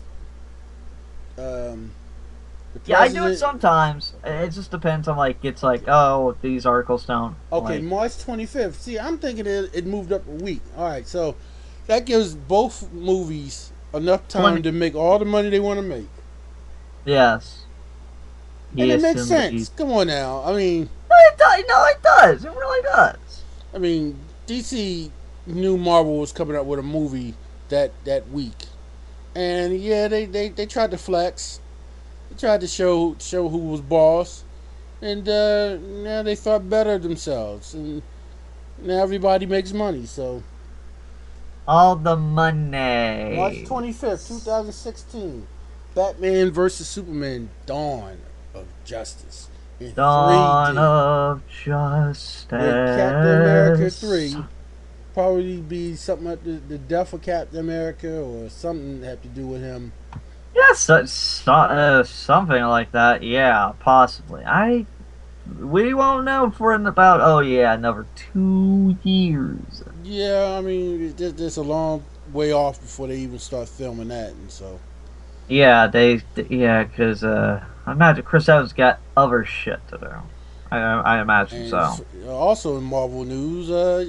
yeah, I do it sometimes. It just depends on it's these articles don't. Okay, March 25th. See, I'm thinking it moved up a week. All right, so that gives both movies enough time to make all the money they want to make. Yes. And it makes sense. Come on now. I mean, it does. It really does. I mean, DC knew Marvel was coming out with a movie that week, and yeah, they tried to flex. They tried to show who was boss, and now they thought better of themselves, and now everybody makes money. So all the money. March 25th, 2016, Batman versus Superman: Dawn of Justice. Dawn of Justice. With Captain America 3. Probably be something like the death of Captain America, or something have to do with him. Yes, something like that. Yeah, possibly. We won't know for about another 2 years. Yeah, I mean, there's a long way off before they even start filming that, and so. Yeah, because I imagine Chris Evans got other shit to do. I imagine And so. also in Marvel news,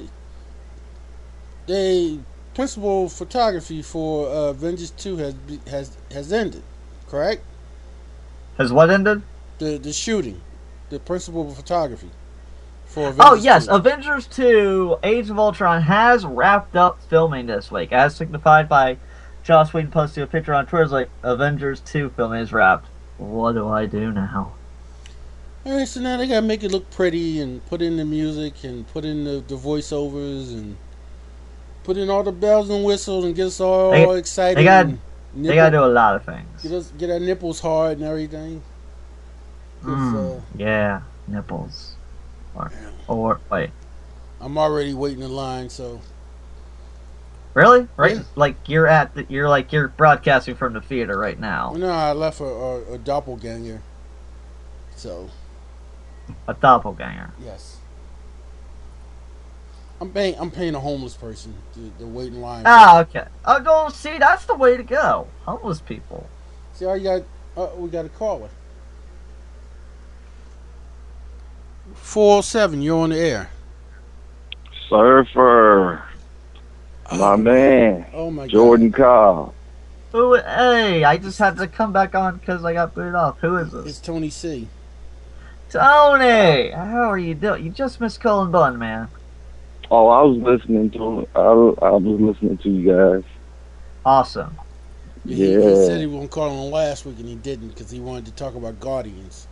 they principal photography for Avengers 2 has ended, correct? Has what ended? The shooting, the principal photography for Oh Avengers yes, 2. Avengers 2: Age of Ultron has wrapped up filming this week, as signified by Joss Whedon posting a picture on Twitter. It's like, Avengers 2 filming is wrapped. What do I do now? Alright, so now they gotta make it look pretty and put in the music and put in the voiceovers and put in all the bells and whistles and get us all excited. They gotta do a lot of things. Get our nipples hard and everything. Yeah, nipples. Or wait. I'm already waiting in line, so. Really? Right? Yeah. Like you're broadcasting from the theater right now. No, I left a doppelganger. So. A doppelganger. Yes. I'm paying a homeless person to wait in line. Ah, okay. Oh, go see. That's the way to go. Homeless people. See, we got a caller. 407, you're on the air. Surfer. My man. Oh my Jordan God. Cobb. Hey, I just had to come back on because I got booted off. Who is this? It's Tony C. Tony! How are you doing? You just missed Colin Bunn, man. Oh, I was listening to I was listening to you guys. Awesome. He Yeah. said he was going to call on last week and he didn't because he wanted to talk about Guardians.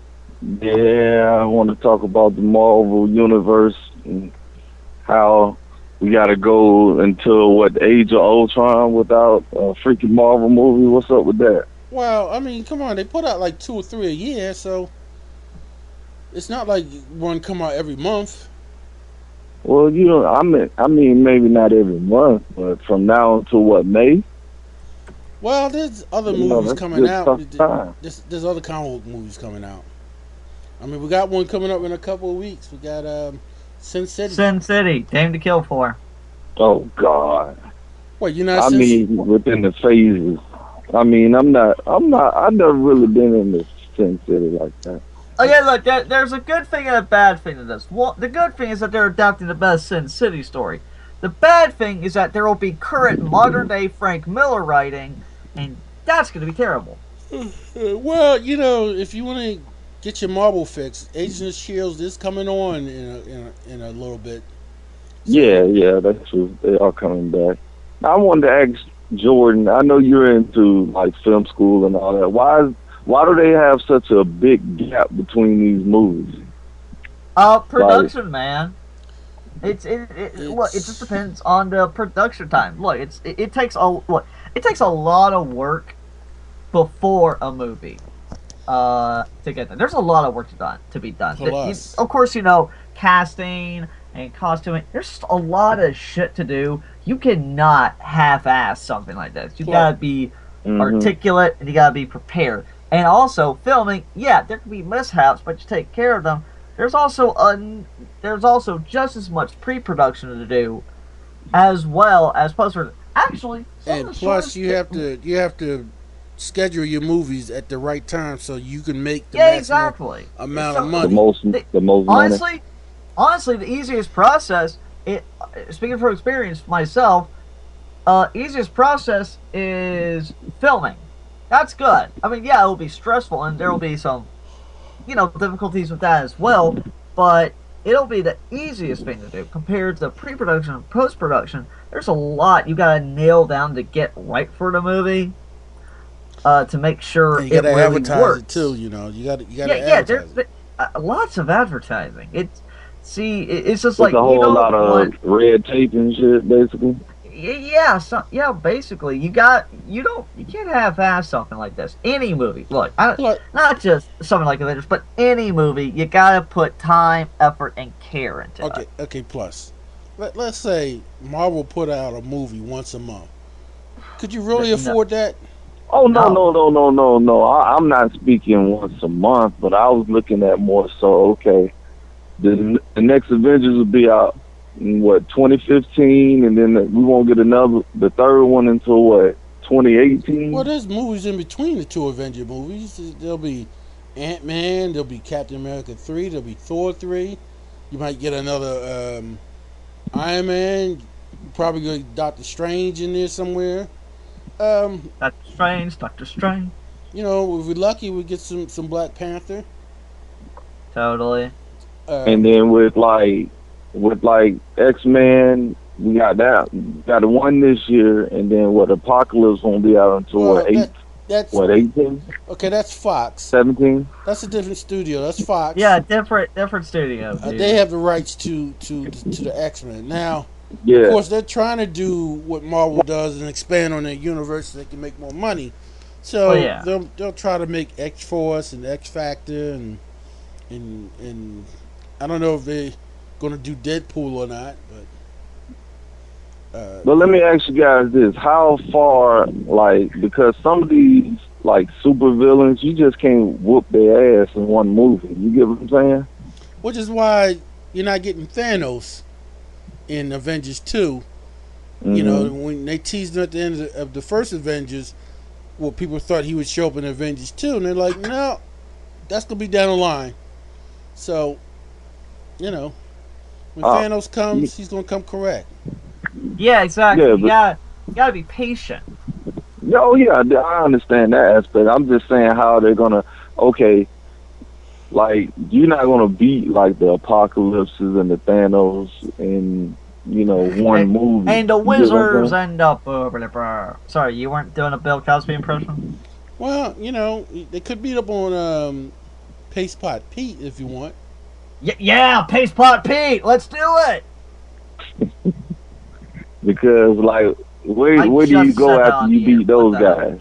Yeah, I want to talk about the Marvel Universe and how we got to go until, the Age of Ultron without a freaking Marvel movie. What's up with that? Well, I mean, come on. They put out like 2 or 3 a year, so it's not like one come out every month. Well, I mean, maybe not every month, but from now until May? Well, there's other You know, movies that's coming good out. stuff time. There's other comic book movies coming out. I mean, we got one coming up in a couple of weeks. We got Sin City. Sin City, Dame to Kill For. Oh, God. What, you're not I mean, within the phases. I mean, I've never really been in the Sin City like that. Okay, look, there's a good thing and a bad thing to this. Well, the good thing is that they're adapting the best Sin City story. The bad thing is that there will be current modern-day Frank Miller writing, and that's going to be terrible. Well, if you want to get your Marvel fix, Agents of S.H.I.E.L.D. is coming on in a little bit. Yeah, that's true. They are coming back. I wanted to ask Jordan, I know you're into like film school and all that. Why do they have such a big gap between these movies? Production, man. Look, it just depends on the production time. Look, it takes a lot of work before a movie to get there. There's a lot of work to be done. Plus. Of course, casting and costuming. There's a lot of shit to do. You cannot half-ass something like this. You gotta be articulate and you gotta be prepared. And also filming, yeah, there can be mishaps, but you take care of them. There's also just as much pre-production to do, as well as post-production. Actually, and plus you have to schedule your movies at the right time so you can make the maximum amount of money. The most money. Honestly, the easiest process. Speaking from experience myself, easiest process is filming. That's good. I mean, yeah, it will be stressful and there will be some, difficulties with that as well, but it'll be the easiest thing to do compared to pre-production and post-production. There's a lot you gotta nail down to get right for the movie, to make sure and you gotta it really advertise works. it too. You gotta advertise it. Lots of advertising. It's just It's like a whole lot of red tape and shit, basically. Yeah, basically, you can't half-ass something like this. Any movie, look, not just something like Avengers, but any movie, you gotta put time, effort, and care into it. Okay. Plus, let's say Marvel put out a movie once a month. Could you really afford that? Oh no! I'm not speaking once a month, but I was looking at more so. Okay, the next Avengers will be out in 2015, and then we won't get the third one until what, 2018? Well, there's movies in between the two Avenger movies. There'll be Ant-Man, there'll be Captain America 3, there'll be Thor 3. You might get another Iron Man. Probably get Doctor Strange in there somewhere. Doctor Strange. You know, if we're lucky, we get some Black Panther. Totally. And then with X-Men, we got that. We got the one this year, and then Apocalypse won't be out until 18? Okay, that's Fox. 17? That's a different studio. That's Fox. Yeah, different studio. They have the rights to the X-Men. Now, yeah. Of course, they're trying to do what Marvel does and expand on their universe so they can make more money. So they'll try to make X-Force and X-Factor and I don't know if they're going to do Deadpool or not, but let me ask you guys this: how far, because some of these super villains, you just can't whoop their ass in one movie. You get what I'm saying? Which is why you're not getting Thanos in Avengers 2. Mm-hmm. You know, when they teased him at the end of the first Avengers, well, people thought he would show up in Avengers 2, and they're like, no, that's going to be down the line. So, you know, when Thanos comes, he's going to come correct. Yeah, exactly. Yeah, you gotta be patient. Oh, yeah, I understand that aspect. I'm just saying how they're going to, you're not going to beat, the Apocalypses and the Thanos in, one movie. And the Wizards end up, sorry, you weren't doing a Bill Cosby impression? Well, they could beat up on Paste Pot Pete if you want. Yeah, Paste Pot Pete, let's do it! Because, where do you go after you beat those guys?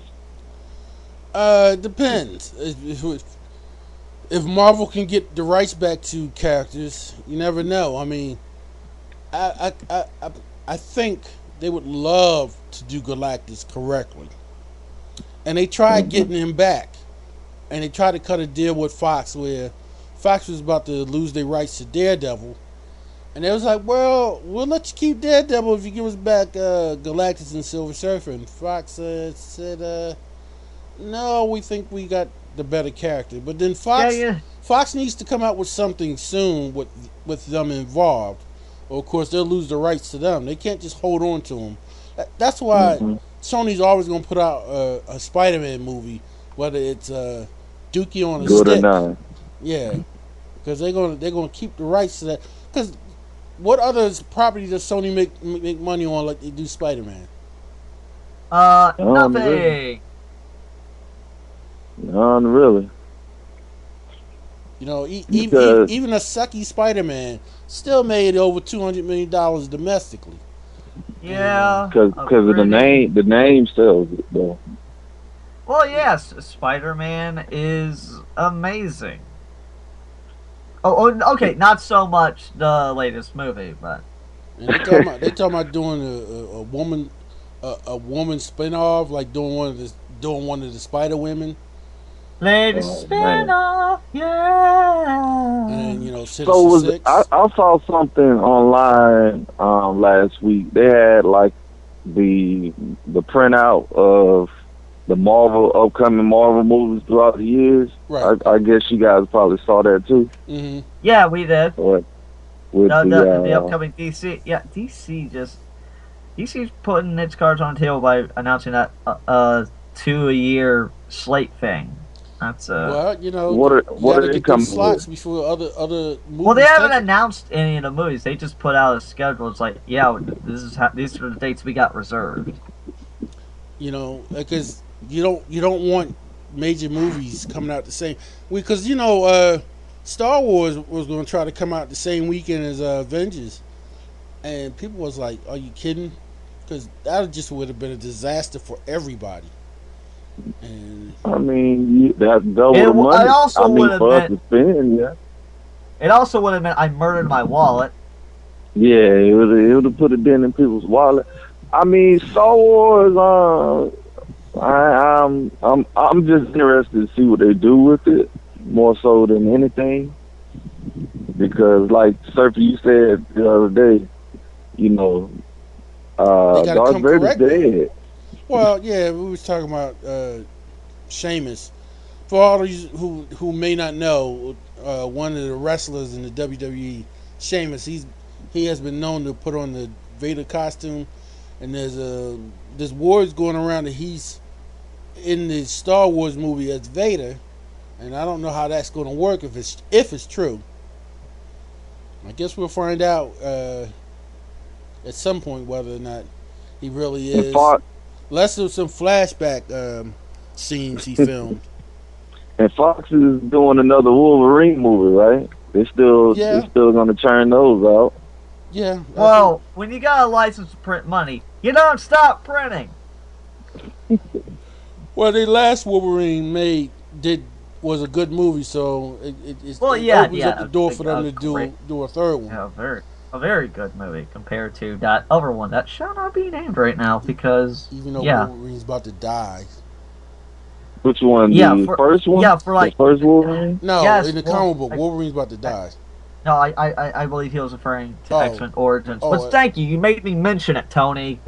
Depends. If Marvel can get the rights back to characters, you never know. I mean, I think they would love to do Galactus correctly. And they tried getting him back. And they tried to cut a deal with Fox where Fox was about to lose their rights to Daredevil. And they was like, well, we'll let you keep Daredevil if you give us back Galactus and Silver Surfer. And Fox said, no, we think we got the better character. But then Fox needs to come out with something soon with them involved. Or, of course, they'll lose the rights to them. They can't just hold on to them. That's why Sony's always going to put out a Spider-Man movie, whether it's Dookie on a stick. Good or not. Yeah, because they're gonna keep the rights to that. Because what other property does Sony make money on like they do Spider-Man? Nothing. None really. Even a sucky Spider-Man still made over $200 million domestically. Yeah, because of the name sells it though. Well, yes, Spider-Man is amazing. Oh, okay, not so much the latest movie, but and they talking about doing a woman spinoff, like doing one of the Spider Women. Latest spinoff, yeah. And so I saw something online last week. They had the printout of the upcoming Marvel movies throughout the years. Right. I guess you guys probably saw that too. Mm-hmm. Yeah, we did. With the upcoming DC. Yeah, DC's putting its cards on the table by announcing that 2-a-year slate thing. That's well, what are they coming slots with? Before other movies. Well, they haven't announced any of the movies. They just put out a schedule. It's like, yeah, these are the dates we got reserved. Because you don't want major movies coming out the same week. Because Star Wars was going to try to come out the same weekend as Avengers, and people was like, "Are you kidding?" Because that just would have been a disaster for everybody. And I mean, that's double money. It also would have meant to spend, yeah. It also would have meant I murdered my wallet. Yeah, it would have put a dent in people's wallet. I mean, Star Wars. I'm just interested to see what they do with it, more so than anything. Because, like Surfer, you said the other day, you know, They gotta Darth come Vader's correct now. dead. Well, yeah, we was talking about Sheamus. For all of you who may not know, one of the wrestlers in the WWE, Sheamus, he has been known to put on the Vader costume, and there's words going around that he's in the Star Wars movie as Vader, and I don't know how that's going to work if it's true. I guess we'll find out at some point whether or not he really is. Less of some flashback scenes he filmed. And Fox is doing another Wolverine movie, right? They're still going to churn those out. Yeah. Well, when you got a license to print money, you don't stop printing. Well, the last Wolverine was a good movie, so it opens up the door for them to do a third one. Yeah, a very good movie compared to that other one that shall not be named right now because even though Wolverine's about to die. Which one? The first one? Yeah, for like the first Wolverine. No, in the comic book, Wolverine's about to die. No, I believe he was referring to X-Men Origins. But thank you, you made me mention it, Tony.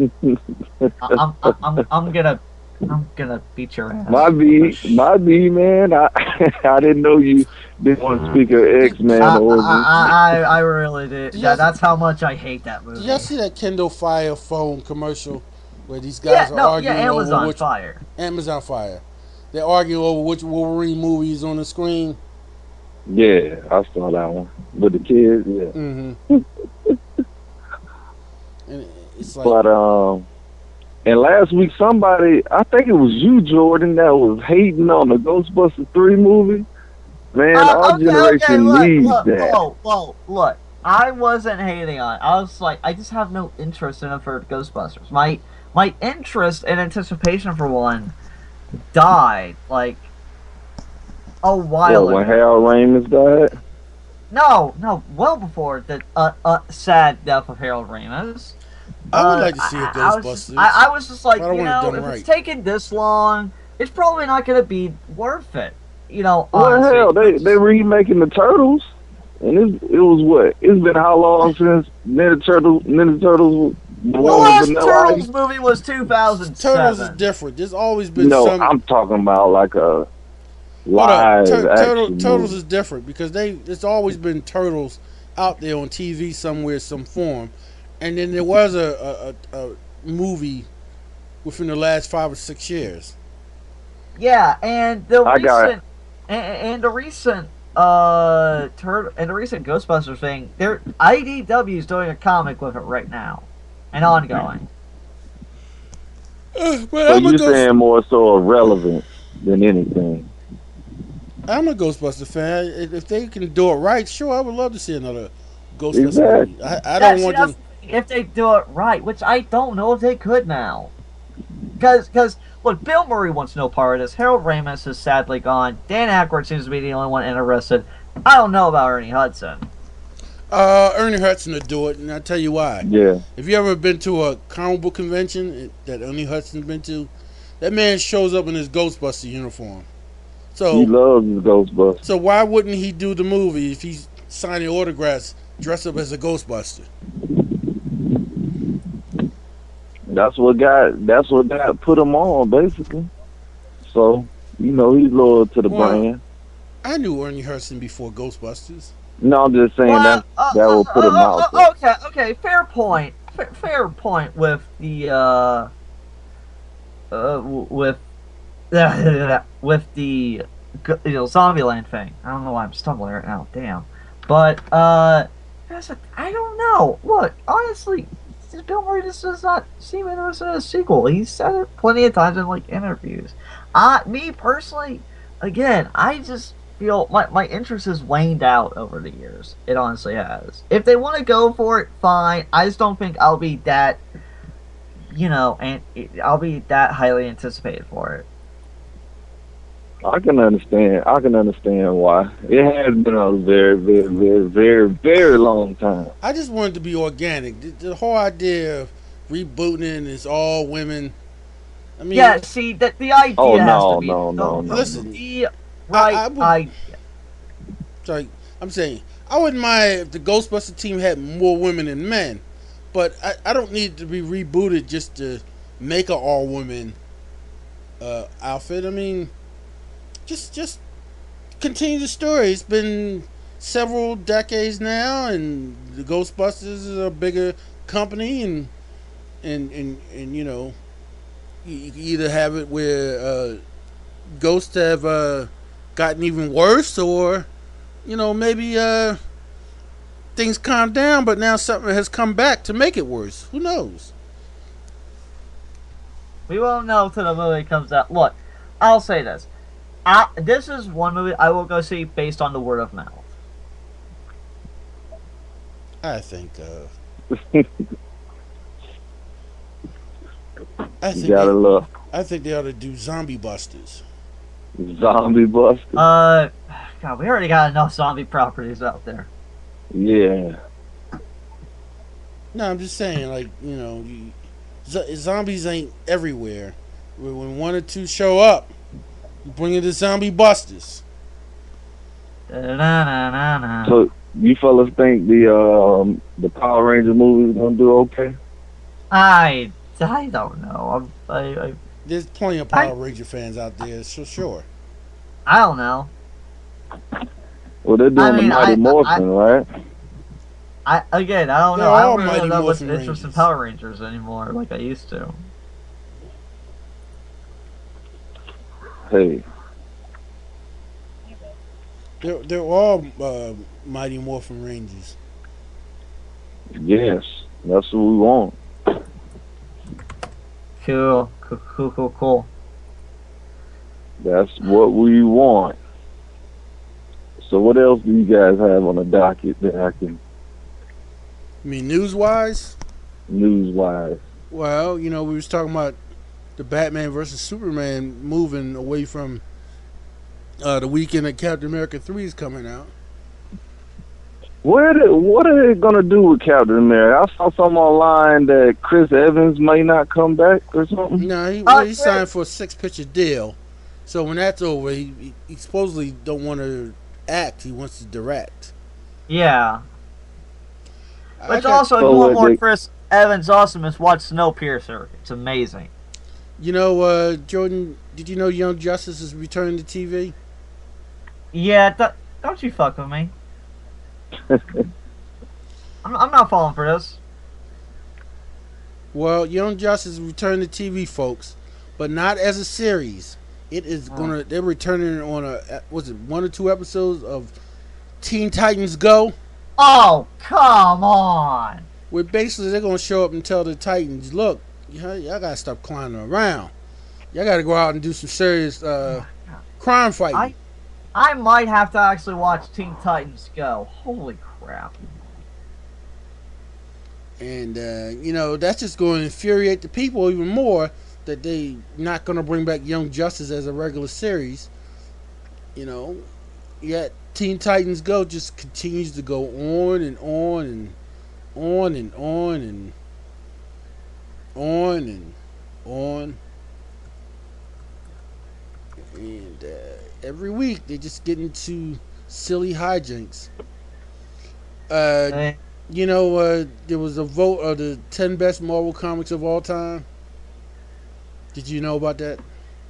I'm gonna beat your ass. My B, man. I didn't know you didn't want to speak of X-Men Origins. I really did. Yeah, that's how much I hate that movie. Did y'all see that Kindle Fire phone commercial where these guys are arguing Amazon Fire. Amazon Fire. They're arguing over which Wolverine movie is on the screen. Yeah, I saw that one with the kids. Yeah. Mm-hmm. And it's like, but and last week somebody, I think it was you, Jordan, that was hating on the Ghostbusters 3 movie. Man, our generation needs that. Look. I wasn't hating on it. I was like, I just have no interest in it for Ghostbusters. My interest and anticipation for one died like a while ago. When Harold Ramis died? No, well before the sad death of Harold Ramis. I would like to see a Ghostbusters. I was just like, if it's taking this long, it's probably not going to be worth it. Well, hell, they remaking the Turtles, and it was what? It's been how long since Ninja Turtles? The last Turtles movie was 2007. Turtles is different. There's always been some... I'm talking about like a live action Turtles is different because there's always been Turtles out there on TV somewhere, some form. And then there was a movie within the last 5 or 6 years. Yeah, and the recent Ghostbusters thing, IDW is doing a comic with it right now, and ongoing. So you're saying more so irrelevant than anything? I'm a Ghostbuster fan. If they can do it right, sure, I would love to see another Ghostbuster movie. I don't want them. If they do it right, which I don't know if they could now. Because look, Bill Murray wants no part of this. Harold Ramis is sadly gone. Dan Aykroyd seems to be the only one interested. I don't know about Ernie Hudson. Ernie Hudson would do it, and I'll tell you why. Yeah. If you ever been to a comic book convention that Ernie Hudson's been to, that man shows up in his Ghostbuster uniform. So he loves his Ghostbusters. So why wouldn't he do the movie if he's signing autographs dressed up as a Ghostbuster? That's what got put him on, basically. So, he's loyal to the brand. I knew Ernie Hudson before Ghostbusters. No, I'm just saying that will put him out there. Okay, fair point. Fair point with the with the Zombieland thing. I don't know why I'm stumbling right now. Damn. But I don't know. Look, honestly, Bill Murray just does not seem interested in a sequel. He's said it plenty of times in interviews. Me personally, again, I just feel my interest has waned out over the years. It honestly has. If they want to go for it, fine. I just don't think I'll be that, I'll be that highly anticipated for it. I can understand why. It has been a very, very, very, very, very long time. I just wanted to be organic. The whole idea of rebooting is all women. I mean, yeah. See, the idea has to be. No. Listen, I'm saying I wouldn't mind if the Ghostbuster team had more women than men, But I don't need to be rebooted just to make an all woman outfit. I mean, just continue the story. It's been several decades now, and the Ghostbusters is a bigger company, and you know, you can either have it where ghosts have gotten even worse, or you know, maybe things calm down, but now something has come back to make it worse. Who knows? We won't know till the movie comes out. Look, I'll say this. This is one movie I will go see based on the word of mouth. I think I think gotta look. I think they ought to do Zombie Busters. Zombie Buster. God, we already got enough zombie properties out there. Yeah. No, I'm just saying, like, you know, zombies ain't everywhere. When one or two show up, you bring in the Zombie Busters. Da-na-na-na-na. So you fellas think the Power Ranger movie is gonna do okay? I don't know. There's plenty of Power Ranger fans out there, so sure. I don't know. Well, they're doing the Mighty Morphin, right? I don't They're know. I all don't really Mighty know what's Morphin interest in Rangers. Power Rangers anymore, like I used to. Hey, They're all Mighty Morphin Rangers. yes, that's what we want. Cool. That's what we want. So what else do you guys have on the docket that I can, I mean, news-wise, news-wise? well, you know, we was talking about the Batman versus Superman moving away from the weekend that Captain America 3 is coming out. What are they gonna do with Captain America? I saw something online that Chris Evans may not come back or something. No, he signed for a 6-picture deal. So when that's over, he supposedly don't want to act. He wants to direct. Yeah. I Which got- also, if you So want what more they- Chris Evans awesomeness, watch Snowpiercer. It's amazing. You know, Jordan, did you know Young Justice is returning to TV? Yeah, don't you fuck with me. I'm not falling for this. Well, Young Justice is returning to TV, folks, but not as a series. It is gonna. They're returning on was it 1 or 2 episodes of Teen Titans Go? Oh, come on. Where basically they're gonna show up and tell the Titans, look, y'all gotta stop clowning around. Y'all gotta go out and do some serious crime fighting. I might have to actually watch Teen Titans Go. Holy crap. And you know, that's just going to infuriate the people even more that they not going to bring back Young Justice as a regular series. You know, yet Teen Titans Go just continues to go on and on and on and on and on and on. And every week they just get into silly hijinks. You know, there was a vote of the 10 best Marvel comics of all time. Did you know about that?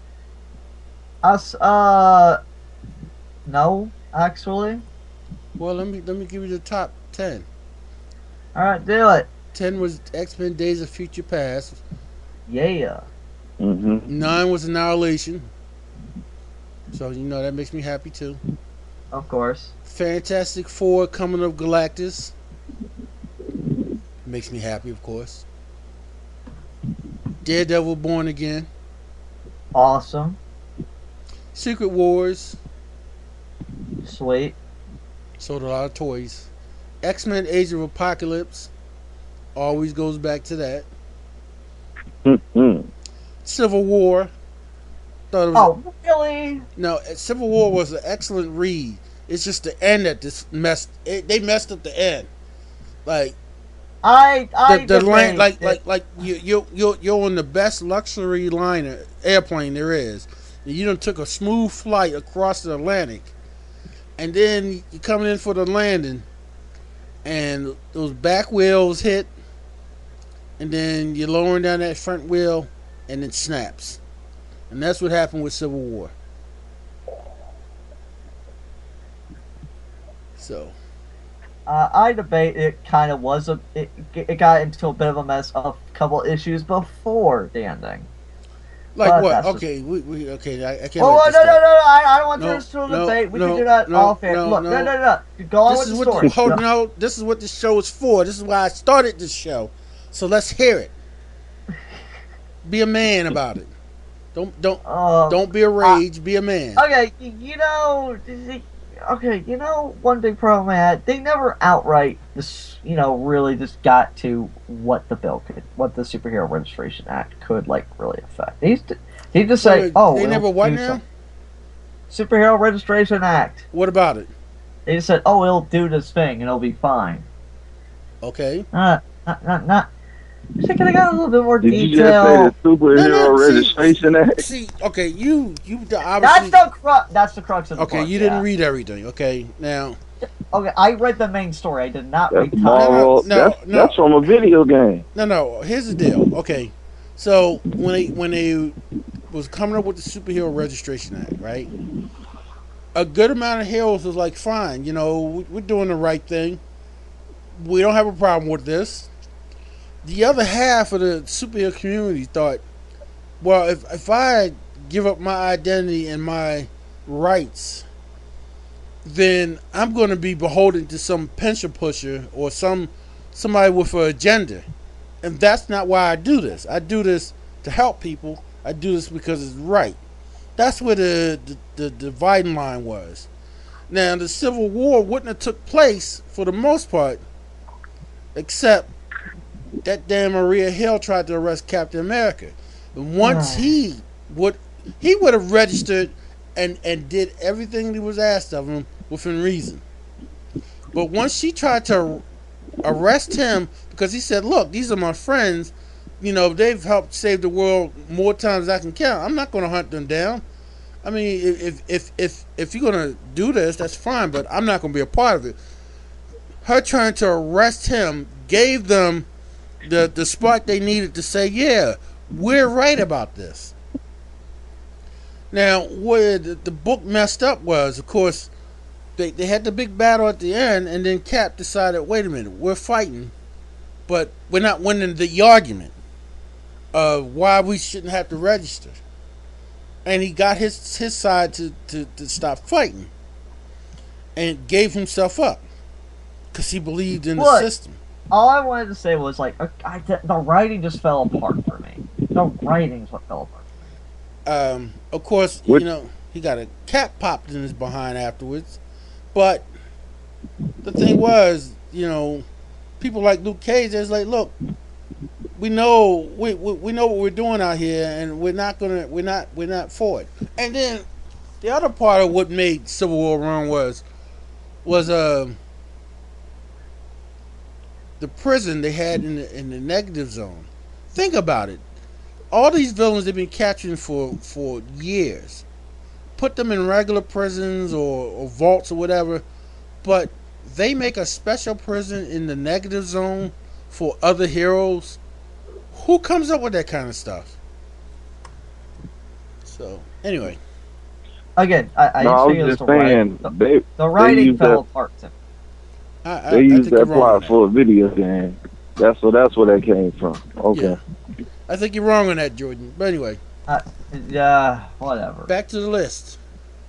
No, actually. Well, let me give you the top 10. Alright, do it. 10 was X-Men Days of Future Past. Yeah. 9 was Annihilation. So, you know, that makes me happy too. Of course. Fantastic Four Coming of Galactus. Makes me happy, of course. Daredevil Born Again. Awesome. Secret Wars. Sweet. Sold a lot of toys. X-Men Age of Apocalypse. Always goes back to that. Civil War. Thought it was Oh, really? No, Civil War was an excellent read. It's just the end that they messed up the end. Like the line, like you're on the best luxury airplane there is. You done took a smooth flight across the Atlantic, and then you're coming in for the landing, and those back wheels hit, and then you're lowering down that front wheel, and it snaps. And that's what happened with Civil War. So. I debate it kind of was it got into a bit of a mess of a couple issues before the ending. Like But what? that's Okay, okay. I can't. Well, let no, this no, no, go. no, I don't want No, this to no, debate. We no, can do that no, off air. no, Look, no. no. You go on This with is the what story. this is what this show is for. This is why I started this show. So let's hear it. Be a man about it. Don't be a rage. Be a man. Okay, one big problem I had, they never outright really just got to what the Superhero Registration Act could really affect. They just say, They never what now? something. Superhero Registration Act. What about it? They just said, oh, it'll do this thing and it'll be fine. Okay. Not. I think I got a little bit more Did detail. you just say the Superhero No, Registration Act? See, okay, you obviously. That's the crux of the Okay, part, you didn't read everything. Okay, now. Okay, I read the main story. I did not That's read Marvel. No. That's from a video game. No. Here's the deal. Okay, so when they was coming up with the Superhero Registration Act, right? A good amount of heroes was like, fine, we're doing the right thing. We don't have a problem with this. The other half of the superhero community thought, well, if I give up my identity and my rights, then I'm going to be beholden to some pension pusher or somebody with an agenda. And that's not why I do this. I do this to help people. I do this because it's right. That's where the dividing line was. Now, the Civil War wouldn't have took place for the most part, except that damn Maria Hill tried to arrest Captain America. And once he would have registered and did everything that was asked of him within reason. But once she tried to arrest him because he said, look, these are my friends, they've helped save the world more times than I can count. I'm not going to hunt them down. I mean, if you're going to do this, that's fine, but I'm not going to be a part of it. Her trying to arrest him gave them the spark they needed to say, yeah, we're right about this. Now, where the book messed up was, of course, they had the big battle at the end, and then Cap decided, wait a minute, we're fighting, but we're not winning the argument of why we shouldn't have to register. And he got his side to stop fighting and gave himself up because he believed in the system. All I wanted to say was, the writing just fell apart for me. The writing's what fell apart. Of course, he got a cap popped in his behind afterwards. But the thing was, people like Luke Cage, it's like, look, we know we know what we're doing out here, and we're not for it. And then the other part of what made Civil War run was the prison they had in the negative zone. Think about it. All these villains they've been capturing for years. Put them in regular prisons or vaults or whatever, but they make a special prison in the negative zone for other heroes. Who comes up with that kind of stuff? So, anyway. Again, I was just saying, the writing fell apart. They used that plot for a video game. That's where that came from. Okay. Yeah. I think you're wrong on that, Jordan. But anyway. Yeah, whatever. Back to the list.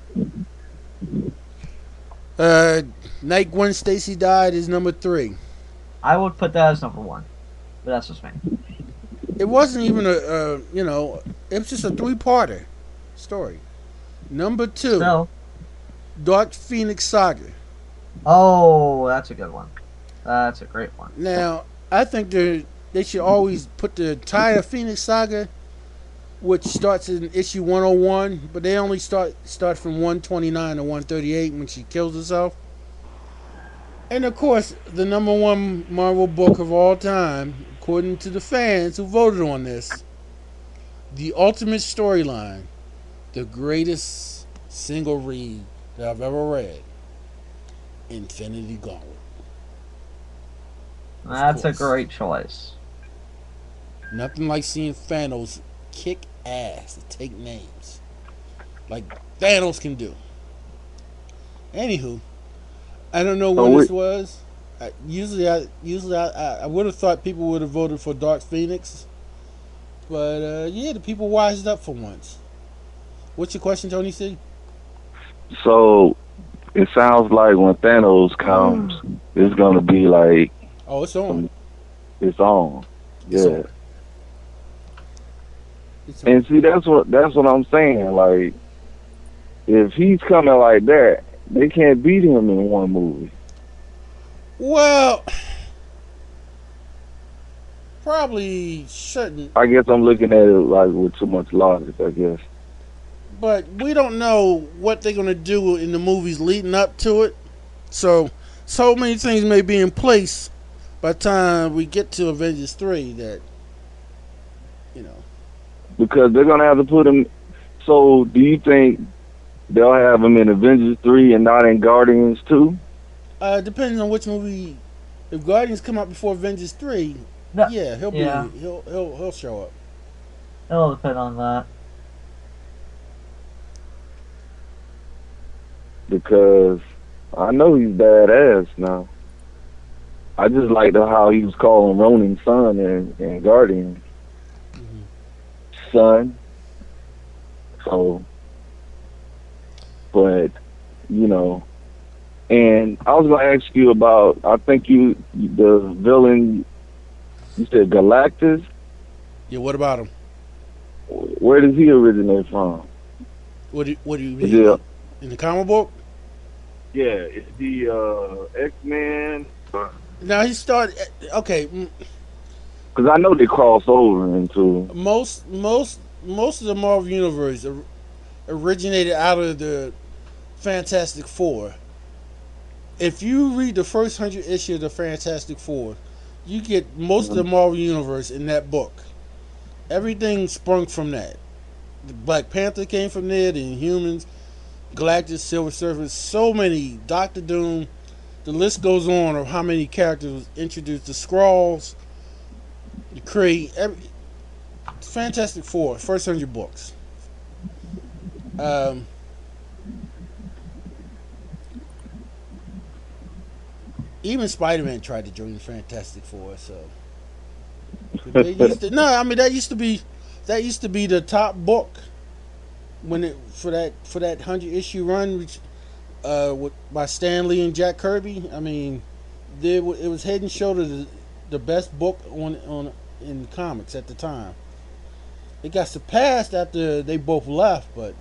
Night Gwen Stacy died is number 3. I would put that as number 1, but that's just me. It wasn't even it was just a 3-parter story. Number 2, Dark Phoenix Saga. Oh, that's a good one. That's a great one. Now, I think they should always put the entire Phoenix Saga, which starts in issue 101, but they only start from 129 to 138 when she kills herself. And of course, the number 1 Marvel book of all time, according to the fans who voted on this, the ultimate storyline, the greatest single read that I've ever read, Infinity Gauntlet. That's a great choice. Nothing like seeing Thanos kick ass and take names like Thanos can do. Anywho, I don't know what this was. Usually I would have thought people would have voted for Dark Phoenix, but yeah, the people wised up for once. What's your question, Tony C? So it sounds like when Thanos comes, it's gonna be like, oh, it's on. It's on. It's Yeah. on. It's on. And see, that's what I'm saying. Like, if he's coming like that, they can't beat him in one movie. Well, probably shouldn't. I guess I'm looking at it like with too much logic, I guess. But we don't know what they're gonna do in the movies leading up to it. So many things may be in place by the time we get to Avengers 3 that, you know. Because they're gonna have to put him. So, do you think they'll have him in Avengers 3 and not in Guardians 2? Depending on which movie. If Guardians come out before Avengers 3, No, yeah, he'll be yeah. he'll show up. It'll depend on that. Because I know he's badass now. I just like how he was calling Ronin's son in Guardians. Son. So, but, you know, and I was going to ask you about, I think the villain, you said Galactus? Yeah, what about him? Where does he originate from? What do you Is mean? it, In the comic book? yeah, is he X-Men? Now he started. Okay, Because I know they cross over into... most of the Marvel universe originated out of the Fantastic Four. If you read the first 100 issues of the Fantastic Four, you get most of the Marvel universe in that book. Everything sprung from that. The Black Panther came from there, the Inhumans, Galactus, Silver Surfer, so many, Doctor Doom. The list goes on of how many characters was introduced. The Skrulls, the Kree, Fantastic Four, first 100 books. Even Spider-Man tried to join the Fantastic Four, so they used to, no, I mean that used to be the top book when it for that 100-issue run, which, by Stan Lee and Jack Kirby. I mean, it was head and shoulders the best book in comics at the time. It got surpassed after they both left, but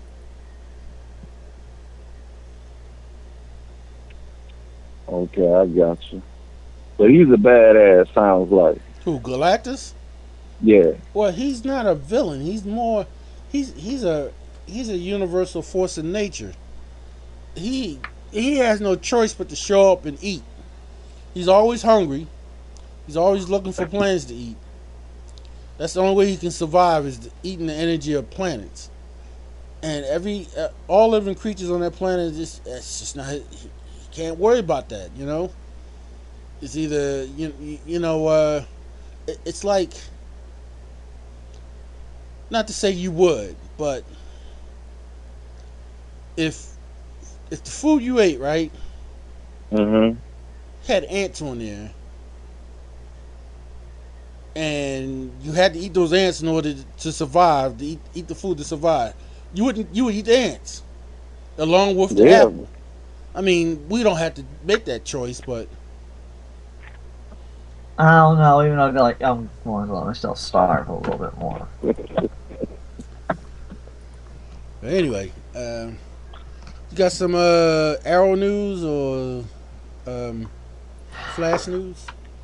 Okay, I got you. But he's a badass, sounds like. who, Galactus? Yeah. Well, he's not a villain. He's more he's a universal force of nature. He has no choice but to show up and eat. He's always hungry. He's always looking for planets to eat. That's the only way he can survive, is eating the energy of planets. And all living creatures on that planet, it's just not. He can't worry about that, you know. It's either it's like, not to say you would, but if the food you ate, right, had ants on there, and you had to eat those ants in order to survive, to eat the food to survive, you would eat the ants along with the apple. I mean, we don't have to make that choice, but I don't know. Even though I feel like I'm more than I still starve a little bit more. But anyway, you got some Arrow news or Flash news?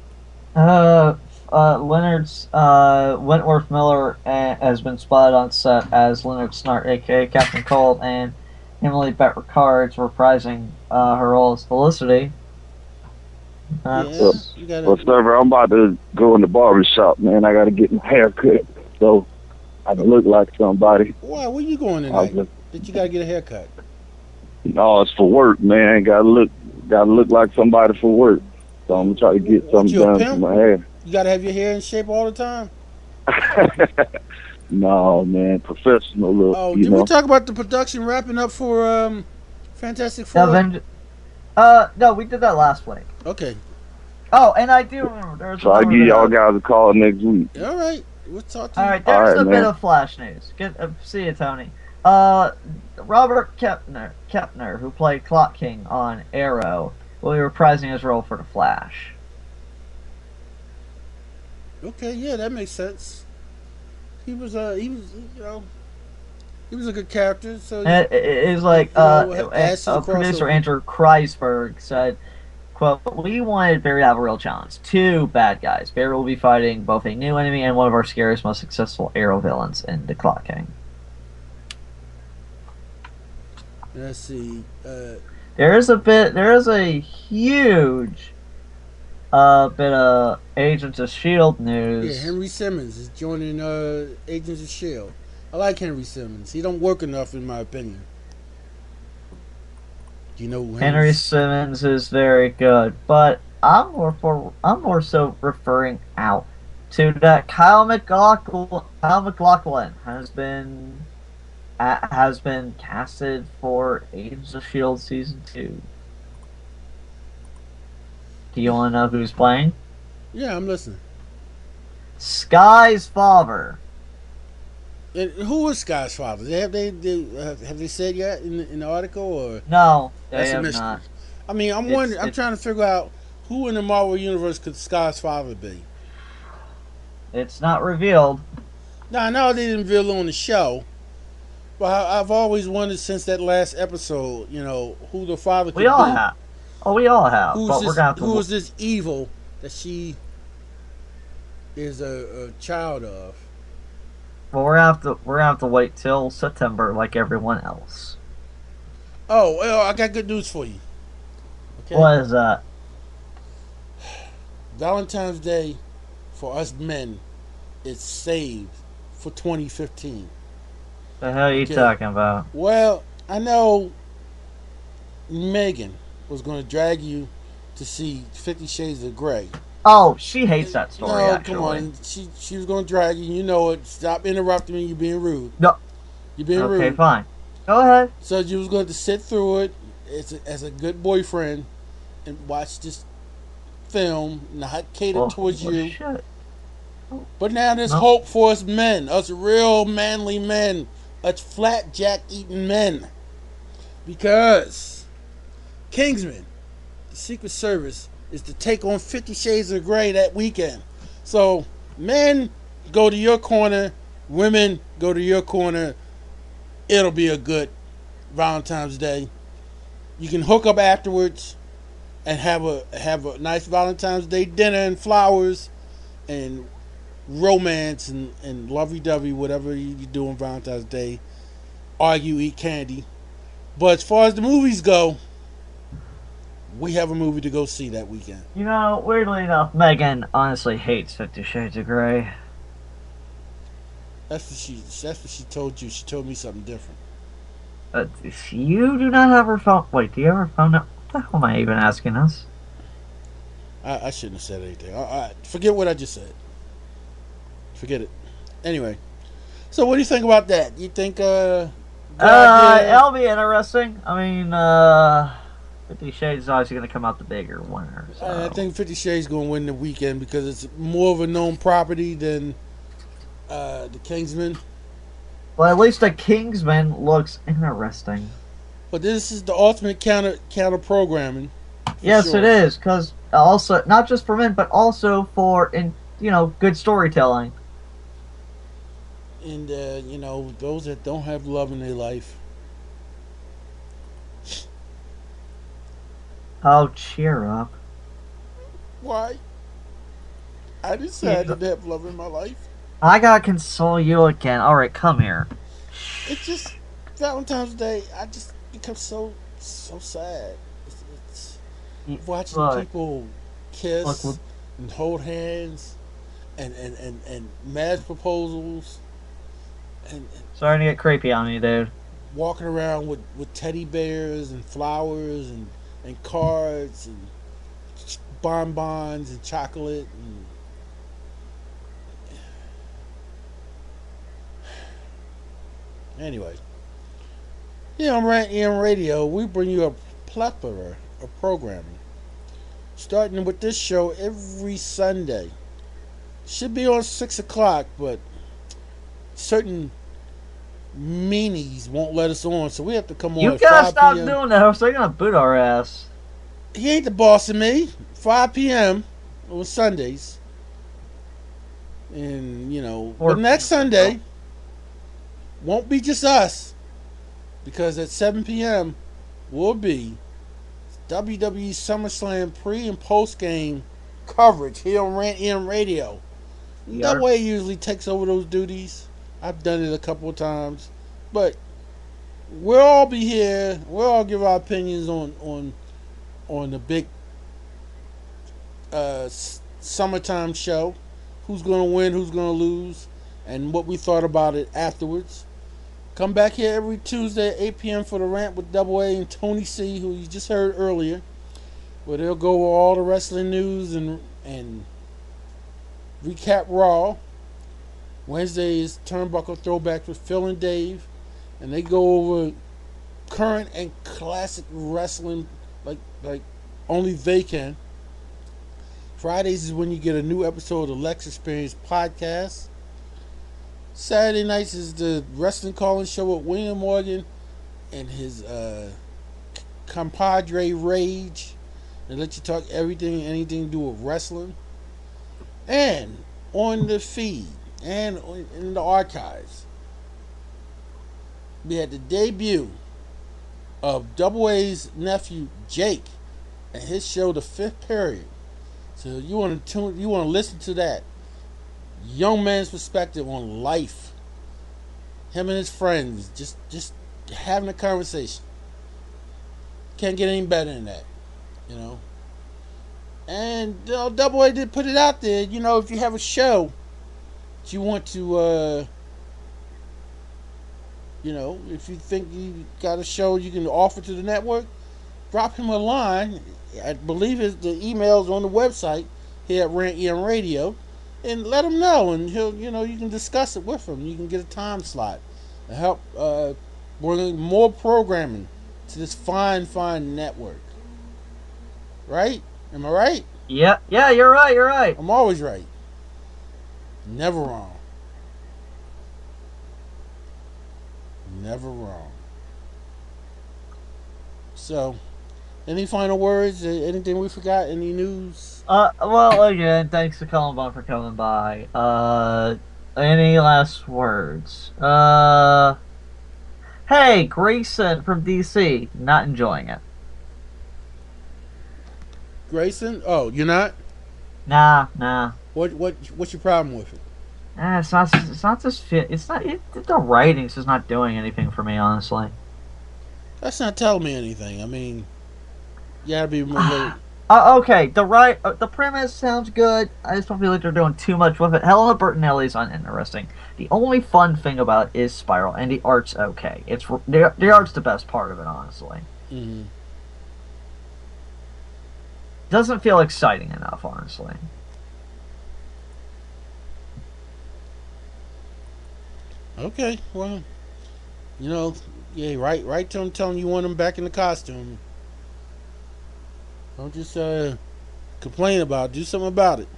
Leonard's Wentworth Miller has been spotted on set as Leonard Snart, aka Captain Cold, and Emily Bett Rickards reprising her role as Felicity. Well, Server, I'm about to go in the barber shop, man. I got to get my hair cut, so I can look like somebody. Why? Where you going tonight? That you got to get a haircut? No, it's for work, man. Got to look like somebody for work. So I'm gonna try to get something done to my hair. You got to have your hair in shape all the time? No, man, professional look. Oh, You did we know. talk about the production wrapping up for Fantastic Four? No, we did that last week. Okay. Oh, and I do remember there's So I give y'all guys a call next week. All right. We'll talk to you. All right, there's All right, a bit man. of Flash news. See you, Tony. Robert Kepner, who played Clock King on Arrow, will be reprising his role for the Flash. Okay, yeah, that makes sense. He was a good character. So It's like producer Andrew Kreisberg said, quote, "We wanted Barry to have a real challenge. Two bad guys. Barry will be fighting both a new enemy and one of our scariest, most successful Arrow villains in the Clock King." let's see. There is a huge bit of Agents of S.H.I.E.L.D. news. Yeah, Henry Simmons is joining Agents of S.H.I.E.L.D. I like Henry Simmons. He don't work enough, in my opinion. You know, Henry Simmons is very good, but I'm more so referring out to that Kyle MacLachlan has been casted for Agents of S.H.I.E.L.D. Season 2. Do you want to know who's playing? Yeah, I'm listening. Sky's father. And who is Sky's father? Have they said yet in the article, or No, they that's a have mystery? not. I mean, I'm trying to figure out who in the Marvel universe could Sky's father be. It's not revealed. Now I know they didn't reveal it on the show, but I've always wondered since that last episode, who the father could be. We all have. Oh, we all have. Who But we're gonna have to who is this evil that she is a child of? Well, we're gonna have to wait till September, like everyone else. Oh, well, I got good news for you. Okay. What is that? Valentine's Day for us men is saved for 2015. The hell are you talking about? Well, I know Megan was going to drag you to see 50 Shades of Grey. Oh, she hates that story. No, actually. come on. She was going to drag you. You know it. Stop interrupting me. You're being rude. No. You're being rude. Okay, fine. Go ahead. So you was going to sit through it as a good boyfriend and watch this film, not catered towards you. Shit. But now there's hope for us men, us real manly men, us flatjack eating men. Because Kingsman, the Secret Service, is to take on 50 Shades of Grey that weekend. So men, go to your corner. Women, go to your corner. It'll be a good Valentine's Day. You can hook up afterwards and have a nice Valentine's Day dinner and flowers and romance and lovey-dovey, whatever you do on Valentine's Day. Argue, eat candy. But as far as the movies go, we have a movie to go see that weekend. You know, weirdly enough, Megan honestly hates 50 Shades of Grey. That's what she told you. She told me something different. You do not have her phone. Wait, do you have her phone? What the hell am I even asking us? I shouldn't have said anything. Forget what I just said. Forget it. Anyway, so what do you think about that? You think it'll be interesting. I mean, 50 Shades is obviously going to come out the bigger winner. So. I think 50 Shades going to win the weekend because it's more of a known property than the Kingsman. Well, at least the Kingsman looks interesting. But this is the ultimate counter programming. Yes, sure. it is, because also not just for men, but also for good storytelling. And those that don't have love in their life. Oh, cheer up. Why? I decided to have love in my life. I gotta console you again. Alright, come here. It's just Valentine's Day. I just become so sad. It's watching people kiss and hold hands and marriage proposals and starting to get creepy on me, dude. Walking around with teddy bears and flowers and cards and bonbons and chocolate and Anyway, here on Rant EM Radio, we bring you a plethora of programming. Starting with this show every Sunday. Should be on 6 o'clock, but certain meanies won't let us on, so we have to come on You at gotta 5 stop p.m. doing that, or they're gonna boot our ass. He ain't the boss of me. 5 p.m. on Sundays. And, but next Sunday won't be just us, because at 7 p.m. will be WWE SummerSlam pre and post game coverage here on Rant EM Radio. That way usually takes over those duties. I've done it a couple of times, but we'll all be here. We'll all give our opinions on the big summertime show. Who's going to win, who's going to lose, and what we thought about it afterwards. Come back here every Tuesday at 8 p.m. for the Rant with Double A and Tony C, who you just heard earlier, where they'll go over all the wrestling news and recap Raw. Wednesday is Turnbuckle Throwback with Phil and Dave, and they go over current and classic wrestling like only they can. Fridays is when you get a new episode of the Lex Experience podcast. Saturday nights is the wrestling calling show with William Morgan and his compadre Rage. They let you talk everything, anything to do with wrestling. And on the feed and in the archives, we had the debut of Double A's nephew Jake and his show, The Fifth Period. So you want to listen to that young man's perspective on life. Him and his friends just having a conversation. Can't get any better than that, And Double A did put it out there. If you have a show that you want to, if you think you got a show you can offer to the network, drop him a line. I believe the email's on the website here at Rant EM Radio, and let him know, and he'll, you can discuss it with him. You can get a time slot to help bring more programming to this fine network. Right? Am I right? Yeah, you're right. I'm always right. Never wrong. Never wrong. So, any final words? Anything we forgot? Any news? Well, again, thanks to Columbine for coming by. Any last words? Hey, Grayson from DC, not enjoying it. Grayson? Oh, you're not? Nah. What's your problem with it? It's not just fit. The writing's just not doing anything for me, honestly. That's not telling me anything. I mean, you gotta be more. Okay, the premise sounds good. I just don't feel like they're doing too much with it. Helena Bertinelli's uninteresting. The only fun thing about it is Spiral, and the art's okay. The art's the best part of it, honestly. Mm-hmm. Doesn't feel exciting enough, honestly. Okay, well, yeah, right to him telling you want him back in the costume. Don't just complain about it. Do something about it.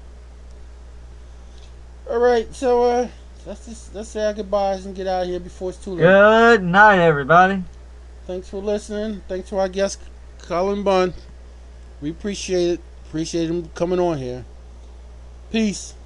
Alright, so let's say our goodbyes and get out of here before it's too late. Good night, everybody. Thanks for listening. Thanks to our guest, Colin Bunn. We appreciate it. Appreciate him coming on here. Peace.